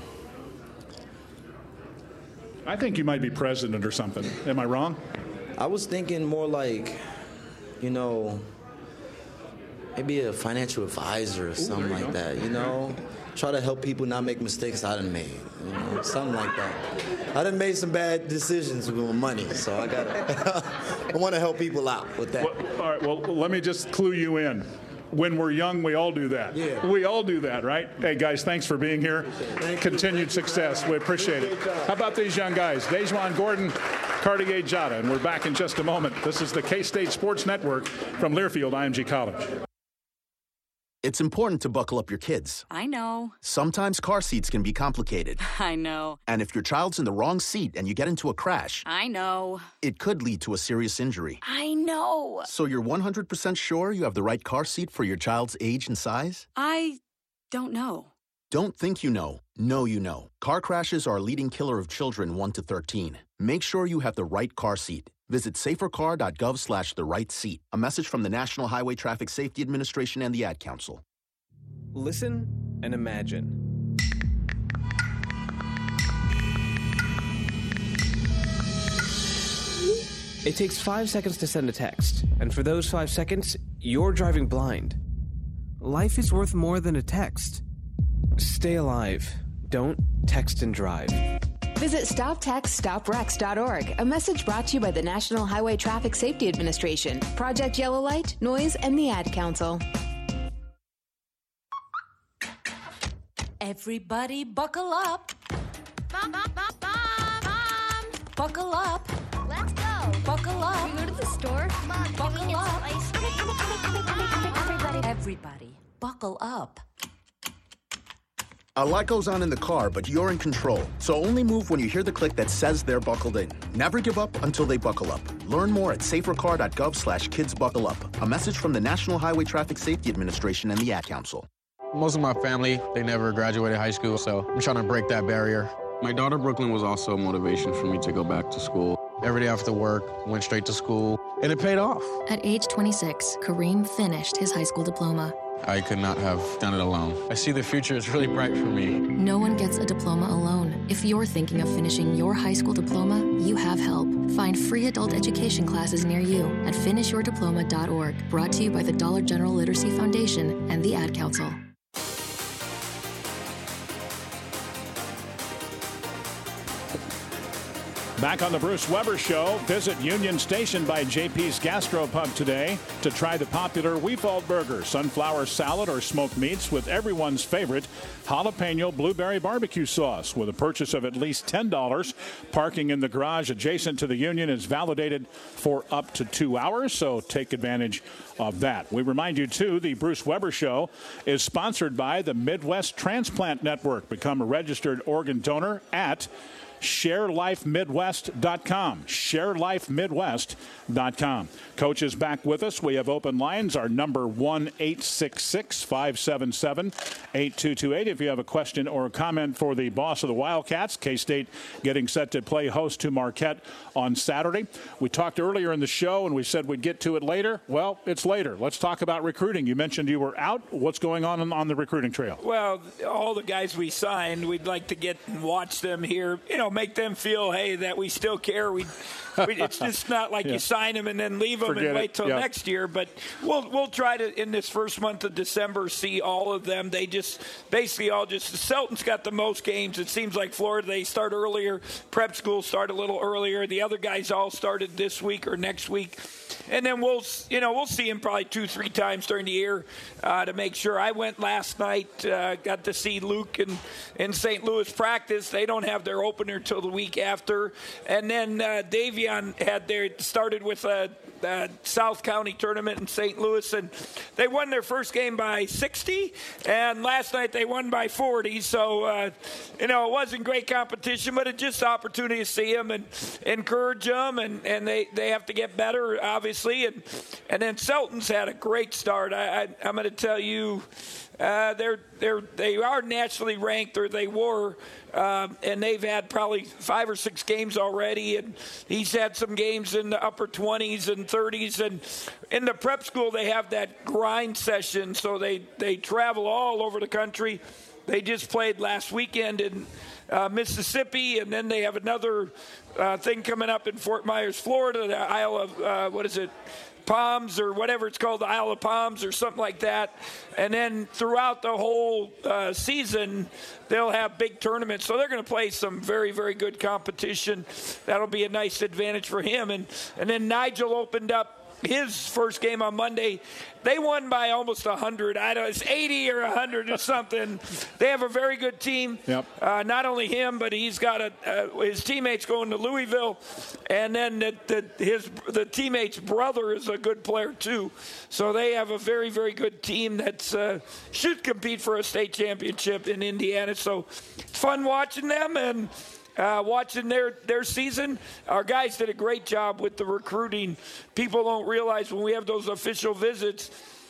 I think you might be president or something. Am I wrong? I was thinking more like, you know, maybe a financial advisor or Ooh, something like go. that, you know? Try to help people not make mistakes I done made, you know, something like that. I done made some bad decisions with my money, so I gotta, I want to help people out with that. Well, all right, well, let me just clue you in. When we're young, we all do that. Yeah. We all do that, right? Hey, guys, thanks for being here. Continued success. We appreciate it. How about these young guys? DaJuan Gordon, Cartier-Diarra, and we're back in just a moment. This is the K-State Sports Network from Learfield I M G College. It's important to buckle up your kids. I know. Sometimes car seats can be complicated. I know. And if your child's in the wrong seat and you get into a crash, I know. It could lead to a serious injury. I know. So you're one hundred percent sure you have the right car seat for your child's age and size? I don't know. Don't think you know. Know you know. Car crashes are a leading killer of children one to thirteen. Make sure you have the right car seat. Visit safercar.gov slash the right seat. A message from the National Highway Traffic Safety Administration and the Ad Council. Listen and imagine. It takes five seconds to send a text, and for those five seconds, you're driving blind. Life is worth more than a text. Stay alive. Don't text and drive. Visit stop text stop wrecks dot org. A message brought to you by the National Highway Traffic Safety Administration, Project Yellow Light, Noise, and the Ad Council. Everybody buckle up. Mom, mom, mom, mom, mom. Buckle up. Let's go. Buckle up. Can we go to the store? Mom, can buckle we get up. some ice cream? Everybody. Everybody, buckle up. A lot goes on in the car, but you're in control. So only move when you hear the click that says they're buckled in. Never give up until they buckle up. Learn more at safercar dot gov slash kids buckle up. A message from the National Highway Traffic Safety Administration and the Ad Council. Most of my family, they never graduated high school, so I'm trying to break that barrier. My daughter, Brooklyn, was also a motivation for me to go back to school. Every day after work, went straight to school, and it paid off. At age twenty-six, Kareem finished his high school diploma. I could not have done it alone. I see the future is really bright for me. No one gets a diploma alone. If you're thinking of finishing your high school diploma, you have help. Find free adult education classes near you at finish your diploma dot org. Brought to you by the Dollar General Literacy Foundation and the Ad Council. Back on the Bruce Weber Show, visit Union Station by J P's Gastropub today to try the popular Weefald Burger, sunflower salad, or smoked meats with everyone's favorite jalapeno blueberry barbecue sauce. With a purchase of at least ten dollars, parking in the garage adjacent to the Union is validated for up to two hours, so take advantage of that. We remind you, too, the Bruce Weber Show is sponsored by the Midwest Transplant Network. Become a registered organ donor at share life midwest dot com. share life midwest dot com. Coach is back with us. We have open lines. Our number one eight six six, five seven seven, eight two two eight. If you have a question or a comment for the boss of the Wildcats, K-State getting set to play host to Marquette on Saturday. We talked earlier in the show and we said we'd get to it later. Well, it's later. Let's talk about recruiting. You mentioned you were out. What's going on on the recruiting trail? Well, all the guys we signed, we'd like to get and watch them here, you know, make them feel, hey, that we still care. We, we it's just not like yeah. you sign them and then leave them Forget and wait till yep. next year. But we'll we'll try to, in this first month of December, see all of them. They just basically all just, the Sultan's got the most games. It seems like Florida, they start earlier. Prep school start a little earlier. The other guys all started this week or next week. And then we'll, you know, we'll see him probably two, three times during the year uh, to make sure. I went last night, uh, got to see Luke in, in Saint Louis practice. They don't have their opener till the week after. And then uh, Davion had their, started with a, a South County tournament in Saint Louis, and they won their first game by sixty, and last night they won by forty. So, uh, you know, it wasn't great competition, but it's just an opportunity to see them and encourage them, and, and they, they have to get better, obviously. And and then Sultan's had a great start. I, I, I'm going to tell you, uh, they're they're they are nationally ranked, or they were, um, and they've had probably five or six games already. And he's had some games in the upper twenties and thirties. And in the prep school, they have that grind session, so they they travel all over the country. They just played last weekend in uh, Mississippi, and then they have another uh, thing coming up in Fort Myers, Florida, the Isle of, uh, what is it, Palms or whatever it's called, the Isle of Palms or something like that. And then throughout the whole uh, season, they'll have big tournaments. So they're going to play some very, very good competition. That'll be a nice advantage for him. And, and then Nigel opened up his first game on Monday. They won by almost one hundred. I don't know, it's eighty or one hundred or something. They have a very good team. Yep. Uh, not only him, but he's got a, uh, his teammates going to Louisville. And then the, the, his the teammate's brother is a good player, too. So they have a very, very good team that uh, should compete for a state championship in Indiana. So it's fun watching them and Uh, watching their, their season. Our guys did a great job with the recruiting. People don't realize when we have those official visits,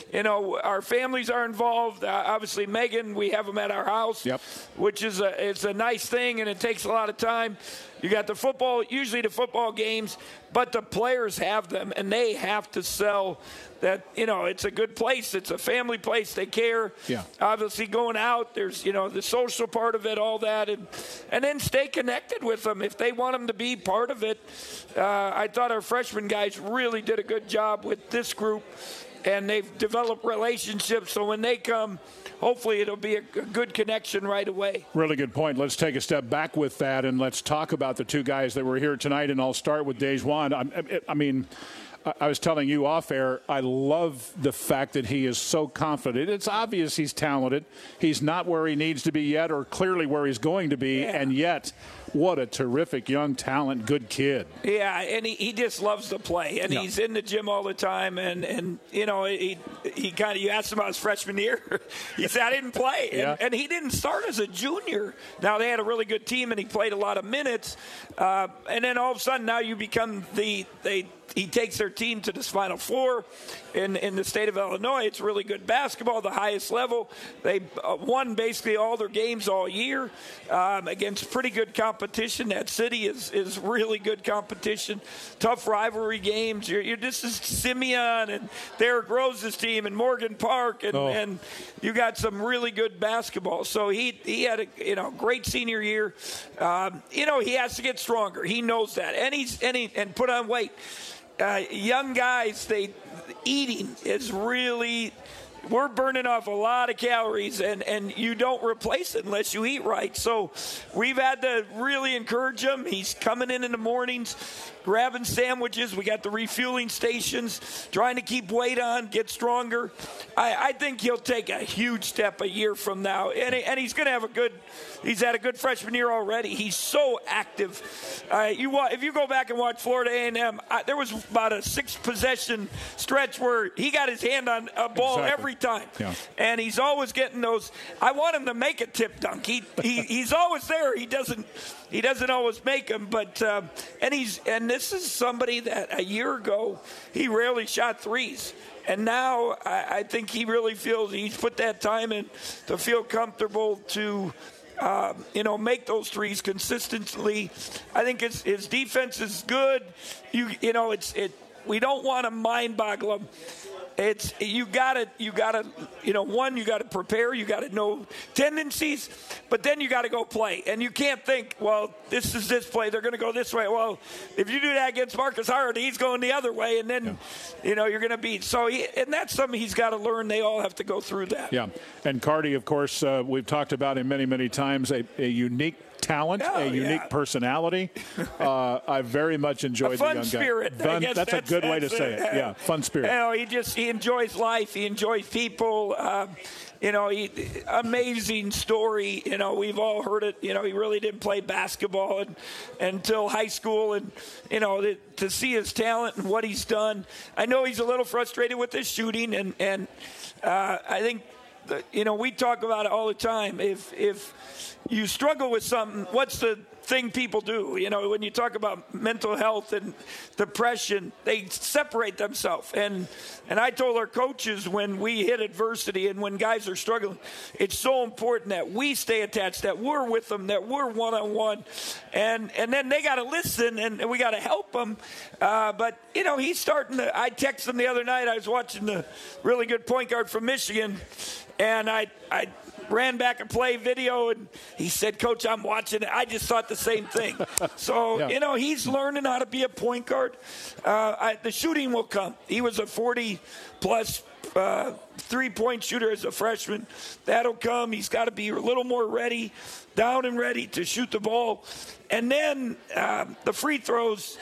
you know, our families are involved. Uh, obviously, Megan, we have them at our house, yep. which is a, it's a nice thing, and it takes a lot of time. You got the football, usually the football games, but the players have them, and they have to sell that, you know, it's a good place. It's a family place. They care. Yeah. Obviously, going out, there's, you know, the social part of it, all that, and and then stay connected with them if they want them to be part of it. Uh, I thought our freshman guys really did a good job with this group, and they've developed relationships, so when they come, hopefully it'll be a good connection right away. Really good point. Let's take a step back with that, and let's talk about the two guys that were here tonight, and I'll start with Dejuan. I, I mean, I was telling you off air, I love the fact that he is so confident. It's obvious he's talented. He's not where he needs to be yet, or clearly where he's going to be, yeah. and yet what a terrific young talent, good kid. Yeah, and he, he just loves to play, and yeah. he's in the gym all the time, and, and you know, he he kind of, you asked him about his freshman year, he said, I didn't play, yeah. and, and he didn't start as a junior. Now, they had a really good team, and he played a lot of minutes, uh, and then all of a sudden, now you become the, they, he takes their team to this Final Four in, in the state of Illinois. It's really good basketball, the highest level. They uh, won basically all their games all year um, against pretty good competition. That city is, is really good competition. Tough rivalry games. You're, you're this is Simeon and Derrick Rose's team and Morgan Park, and, oh. and you got some really good basketball. So he he had a you know great senior year. Um, you know he has to get stronger. He knows that, and he's and he, and put on weight. Uh, young guys, they eating is really, we're burning off a lot of calories, and, and you don't replace it unless you eat right. So we've had to really encourage him. He's coming in in the mornings, grabbing sandwiches. We got the refueling stations, trying to keep weight on, get stronger. I, I think he'll take a huge step a year from now, and, he, and he's going to have a good, he's had a good freshman year already. He's so active. Uh, you wa- If you go back and watch Florida A and M, I, there was about a six-possession stretch where he got his hand on a ball exactly. every time. Yeah. And he's always getting those. I want him to make a tip dunk. He, he He's always there. He doesn't He doesn't always make them, but uh, and he's and this is somebody that a year ago he rarely shot threes. And now I, I think he really feels he's put that time in to feel comfortable to, uh, you know, make those threes consistently. I think his, his defense is good. You you know, it's it. We don't want to mind boggle him. It's you gotta you gotta you know one you gotta prepare, you gotta know tendencies, but then you gotta go play, and you can't think, well, this is this play, they're gonna go this way. Well, if you do that against Marcus Howard, he's going the other way, and then yeah. you know you're gonna beat. So he, and that's something he's got to learn. They all have to go through that. Yeah, and Cardi, of course, uh, we've talked about him many many times. A, a unique talent, oh, a unique yeah. personality. Uh, I very much enjoyed a fun the young spirit. guy. Fun, that's, that's, that's a good way to say it. it. Yeah, fun spirit. You know, he just he enjoys life. He enjoys people. Uh, you know, he, amazing story. You know, we've all heard it. You know, he really didn't play basketball and, until high school, and you know, to, to see his talent and what he's done. I know he's a little frustrated with his shooting, and and uh, I think. You know, we talk about it all the time. If if you struggle with something, what's the thing people do? You know, when you talk about mental health and depression, they separate themselves. And and I told our coaches when we hit adversity and when guys are struggling, it's so important that we stay attached, that we're with them, that we're one-on-one. And and then they got to listen, and, and we got to help them. Uh, but, you know, he's starting to – I texted him the other night. I was watching the really good point guard from Michigan, and I I ran back a play video, and he said, Coach, I'm watching it. I just thought the same thing. So, yeah. you know, he's learning how to be a point guard. Uh, I, the shooting will come. He was a forty-plus uh, three-point shooter as a freshman. That'll come. He's got to be a little more ready, down and ready to shoot the ball. And then uh, the free throws,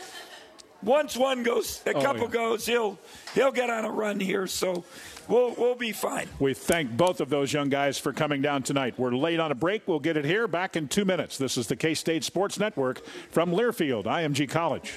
once one goes, a oh, couple yeah. goes, he'll he'll get on a run here. So We'll, we'll be fine. We thank both of those young guys for coming down tonight. We're late on a break. We'll get it here back in two minutes. This is the K-State Sports Network from Learfield, I M G College.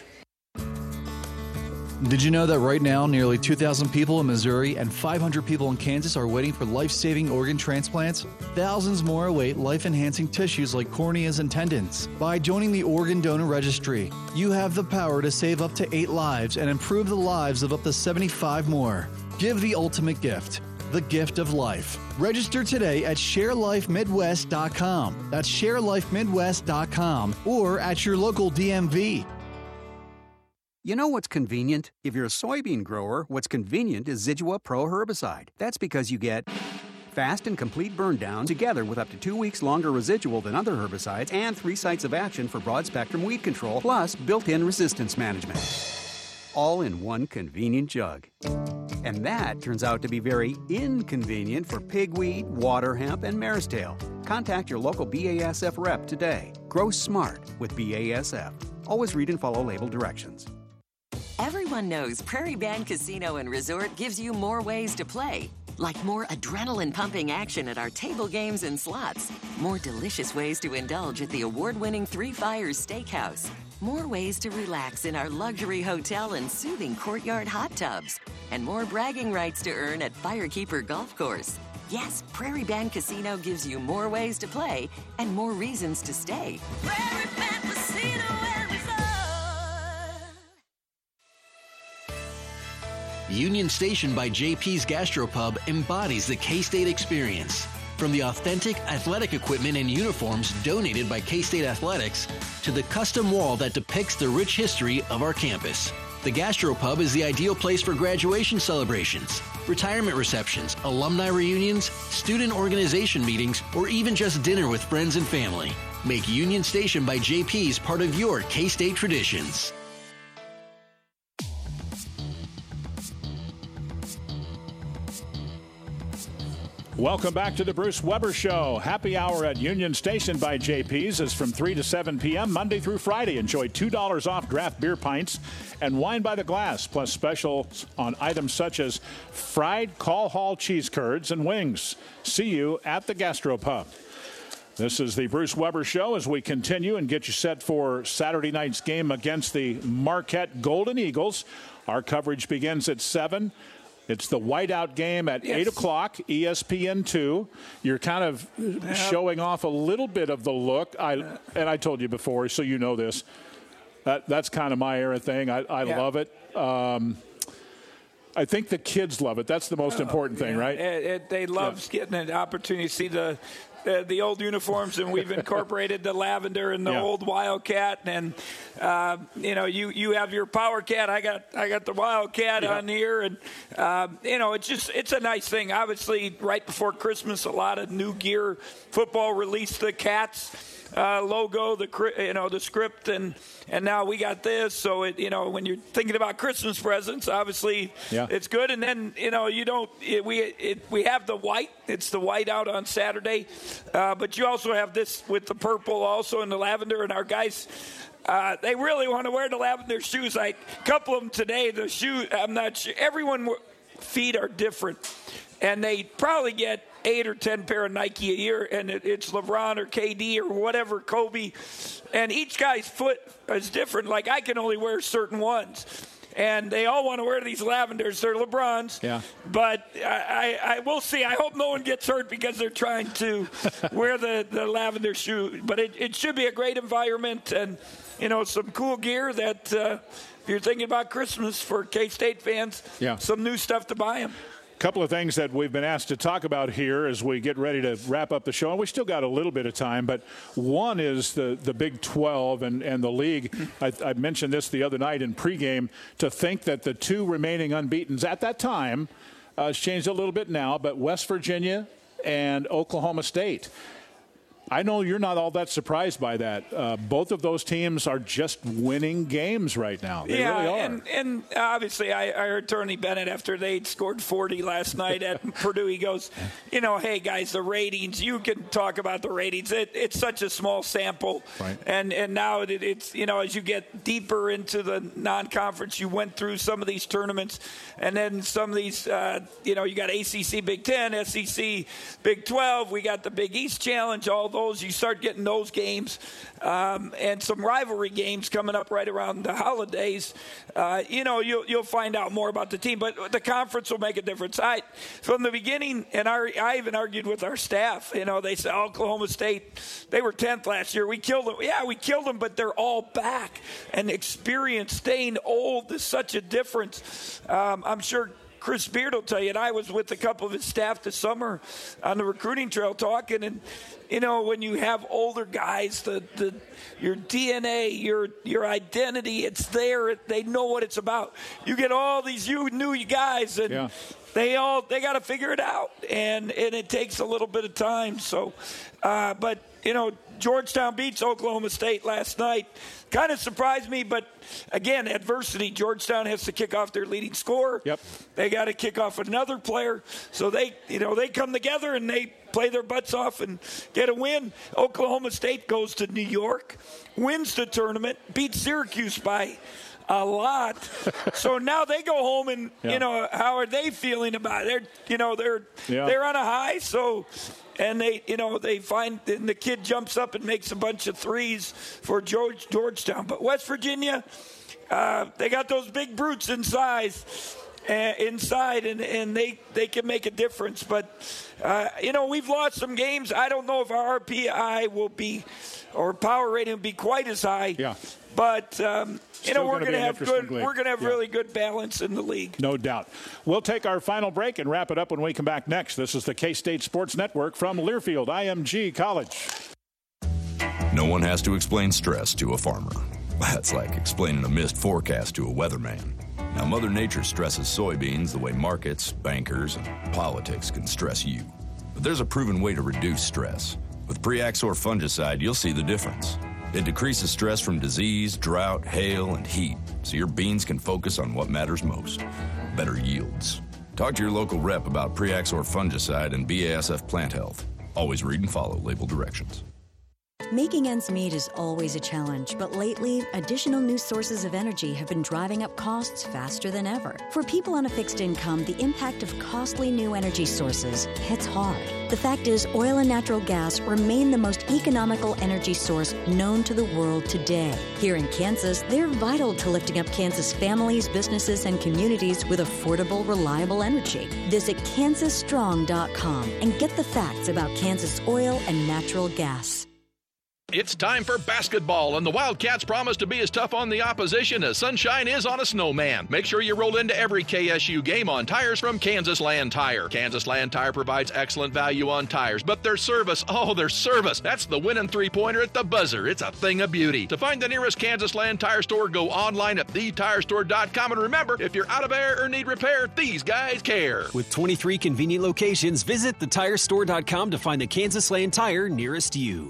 Did you know that right now nearly two thousand people in Missouri and five hundred people in Kansas are waiting for life-saving organ transplants? Thousands more await life-enhancing tissues like corneas and tendons. By joining the Organ Donor Registry, you have the power to save up to eight lives and improve the lives of up to seventy-five more. Give the ultimate gift, the gift of life. Register today at share life midwest dot com. That's share life midwest dot com or at your local D M V. You know what's convenient? If you're a soybean grower, what's convenient is Zidua Pro herbicide. That's because you get fast and complete burn down together with up to two weeks longer residual than other herbicides and three sites of action for broad-spectrum weed control, plus built-in resistance management. All in one convenient jug. And that turns out to be very inconvenient for pigweed, water hemp, and mare's tail. Contact your local B A S F rep today. Grow smart with B A S F. Always read and follow label directions. Everyone knows Prairie Band Casino and Resort gives you more ways to play. Like more adrenaline-pumping action at our table games and slots. More delicious ways to indulge at the award-winning Three Fires Steakhouse. More ways to relax in our luxury hotel and soothing courtyard hot tubs. And more bragging rights to earn at Firekeeper Golf Course. Yes, Prairie Band Casino gives you more ways to play and more reasons to stay. Prairie Band Casino and Resort. Union Station by J P's Gastropub embodies the K-State experience. From the authentic athletic equipment and uniforms donated by K-State Athletics to the custom wall that depicts the rich history of our campus. The Gastropub is the ideal place for graduation celebrations, retirement receptions, alumni reunions, student organization meetings, or even just dinner with friends and family. Make Union Station by J P's part of your K-State traditions. Welcome back to the Bruce Weber Show. Happy hour at Union Station by J P's is from three to seven p.m. Monday through Friday. Enjoy two dollars off draft beer pints and wine by the glass, plus specials on items such as fried Call Hall cheese curds and wings. See you at the Gastropub. This is the Bruce Weber Show as we continue and get you set for Saturday night's game against the Marquette Golden Eagles. Our coverage begins at seven. It's the whiteout game at yes. eight o'clock, E S P N two. You're kind of yeah. showing off a little bit of the look. I And I told you before, so you know this. That That's kind of my era thing. I, I yeah. love it. Um, I think the kids love it. That's the most oh, important thing, yeah. right? It, it, they love yeah. getting an opportunity to see the Uh, the old uniforms, and we've incorporated the lavender and the yeah. old Wildcat, and uh, you know, you, you have your Power Cat. I got I got the Wildcat yeah. on here, and uh, you know, it's just it's a nice thing. Obviously, right before Christmas, a lot of new gear. Football released the Cats uh, logo, the you know the script, and and now we got this. So it you know when you're thinking about Christmas presents, obviously yeah. it's good. And then you know you don't it, we it, we have the white. It's the white out on Saturday. Uh, but you also have this with the purple also and the lavender, and our guys, uh, they really want to wear the lavender shoes. Like a couple of them today, the shoe, I'm not sure. Everyone's feet are different, and they probably get eight or ten pair of Nike a year, and it, it's LeBron or K D or whatever, Kobe, and each guy's foot is different. Like I can only wear certain ones. And they all want to wear these lavenders. They're LeBrons. Yeah. But I, I, I will see. I hope no one gets hurt because they're trying to wear the, the lavender shoe. But it, it should be a great environment and, you know, some cool gear that uh, if you're thinking about Christmas for K-State fans, yeah. some new stuff to buy them. Couple of things that we've been asked to talk about here as we get ready to wrap up the show. And we still got a little bit of time, but one is the, the Big twelve and, and the league. I, I mentioned this the other night in pregame, to think that the two remaining unbeatens at that time, uh, it's changed a little bit now, but West Virginia and Oklahoma State. I know you're not all that surprised by that. Uh, both of those teams are just winning games right now. They yeah, really are. And, and obviously I, I heard Tony Bennett after they scored forty last night at Purdue. He goes, you know, hey, guys, the ratings, you can talk about the ratings. It, it's such a small sample. Right. And, and now it, it's, you know, as you get deeper into the non-conference, you went through some of these tournaments. And then some of these, uh, you know, you got A C C Big Ten, S E C Big twelve. We got the Big East Challenge, all those. You start getting those games um, and some rivalry games coming up right around the holidays. Uh, you know, you'll, you'll find out more about the team, but the conference will make a difference. I, from the beginning, and our, I even argued with our staff, you know, they said Oklahoma State, they were tenth last year. We killed them. Yeah, we killed them, but they're all back. And experience, staying old is such a difference. Um, I'm sure Chris Beard will tell you, and I was with a couple of his staff this summer on the recruiting trail talking, and you know, when you have older guys, the, the your D N A, your your identity, it's there. They know what it's about. You get all these you new guys, and yeah. they all they got to figure it out, and and it takes a little bit of time. So, uh, but you know, Georgetown beats Oklahoma State last night. Kind of surprised me, but again, adversity. Georgetown has to kick off their leading scorer. Yep. They got to kick off another player. So they, you know, they come together and they play their butts off and get a win. Oklahoma State goes to New York, wins the tournament, beats Syracuse by a lot. So now they go home and, yeah. you know, how are they feeling about it? They're, you know, they're yeah. they're on a high. So. And they, you know, they find and the kid jumps up and makes a bunch of threes for George, Georgetown. But West Virginia, uh, they got those big brutes in size, uh, inside, and, and they, they can make a difference. But, uh, you know, we've lost some games. I don't know if our R P I will be, or power rating will be quite as high. Yeah. But, um, you know, we're going to have good. League. We're going to have yeah. really good balance in the league. No doubt. We'll take our final break and wrap it up when we come back next. This is the K-State Sports Network from Learfield I M G College. No one has to explain stress to a farmer. That's like explaining a missed forecast to a weatherman. Now, Mother Nature stresses soybeans the way markets, bankers, and politics can stress you. But there's a proven way to reduce stress. With Preaxor fungicide, you'll see the difference. It decreases stress from disease, drought, hail, and heat, so your beans can focus on what matters most, better yields. Talk to your local rep about Preaxor fungicide and B A S F plant health. Always read and follow label directions. Making ends meet is always a challenge, but lately, additional new sources of energy have been driving up costs faster than ever. For people on a fixed income, the impact of costly new energy sources hits hard. The fact is, oil and natural gas remain the most economical energy source known to the world today. Here in Kansas, they're vital to lifting up Kansas families, businesses, and communities with affordable, reliable energy. Visit kansas strong dot com and get the facts about Kansas oil and natural gas. It's time for basketball, and the Wildcats promise to be as tough on the opposition as sunshine is on a snowman. Make sure you roll into every K S U game on tires from Kansas Land Tire. Kansas Land Tire provides excellent value on tires, but their service, oh, their service, that's the winning three-pointer at the buzzer. It's a thing of beauty. To find the nearest Kansas Land Tire store, go online at the tire store dot com, and remember, if you're out of air or need repair, these guys care. With twenty-three convenient locations, visit the tire store dot com to find the Kansas Land Tire nearest you.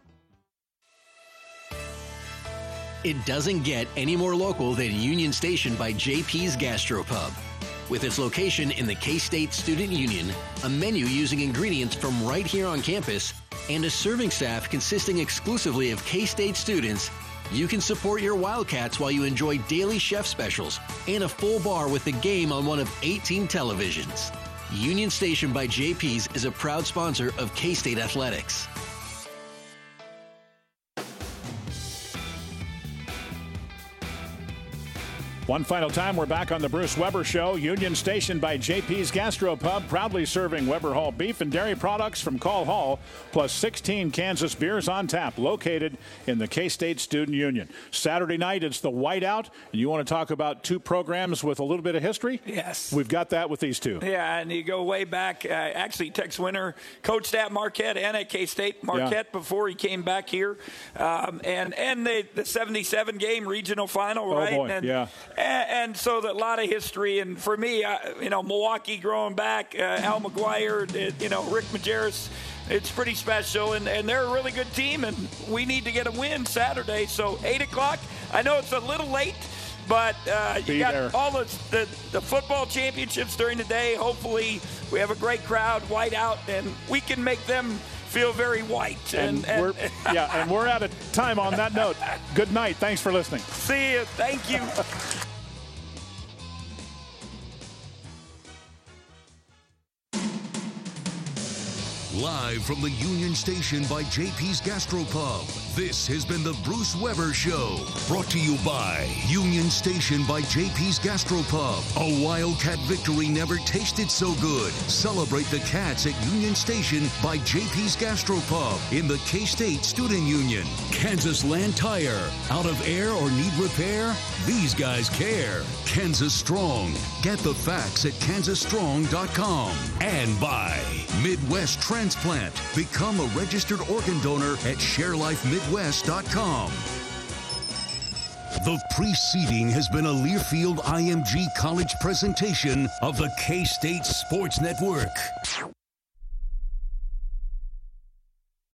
It doesn't get any more local than Union Station by J P's Gastropub. With its location in the K-State Student Union, a menu using ingredients from right here on campus, and a serving staff consisting exclusively of K-State students, you can support your Wildcats while you enjoy daily chef specials and a full bar with the game on one of eighteen televisions. Union Station by J P's is a proud sponsor of K-State Athletics. One final time, we're back on the Bruce Weber Show. Union Station by J P's Gastropub, proudly serving Weber Hall beef and dairy products from Call Hall, plus sixteen Kansas beers on tap, located in the K-State Student Union. Saturday night, it's the Whiteout, and you want to talk about two programs with a little bit of history? Yes. We've got that with these two. Yeah, and you go way back. Uh, actually, Tex Winter coached at Marquette and at K-State. Marquette yeah. before he came back here. Um, and and the, the seventy-seven game regional final, right? Oh, boy, and, yeah. And, and so a lot of history. And for me, I, you know, Milwaukee growing back, uh, Al McGuire, uh, you know, Rick Majerus, it's pretty special. And, and they're a really good team, and we need to get a win Saturday. So eight o'clock, I know it's a little late, but uh, you got there. all the, the, the football championships during the day. Hopefully we have a great crowd, white out, and we can make them feel very white. And, and, and we're, yeah, and we're out of time on that note. Good night. Thanks for listening. See you. Thank you. Live from the Union Station by J P's Gastropub, this has been the Bruce Weber Show. Brought to you by Union Station by J P's Gastropub. A Wildcat victory never tasted so good. Celebrate the Cats at Union Station by J P's Gastropub in the K-State Student Union. Kansas Land Tire. Out of air or need repair? These guys care. Kansas Strong. Get the facts at kansas strong dot com. And by Midwest Transplant. Become a registered organ donor at share life midwest dot com. The preceding has been a Learfield I M G College presentation of the K-State Sports Network.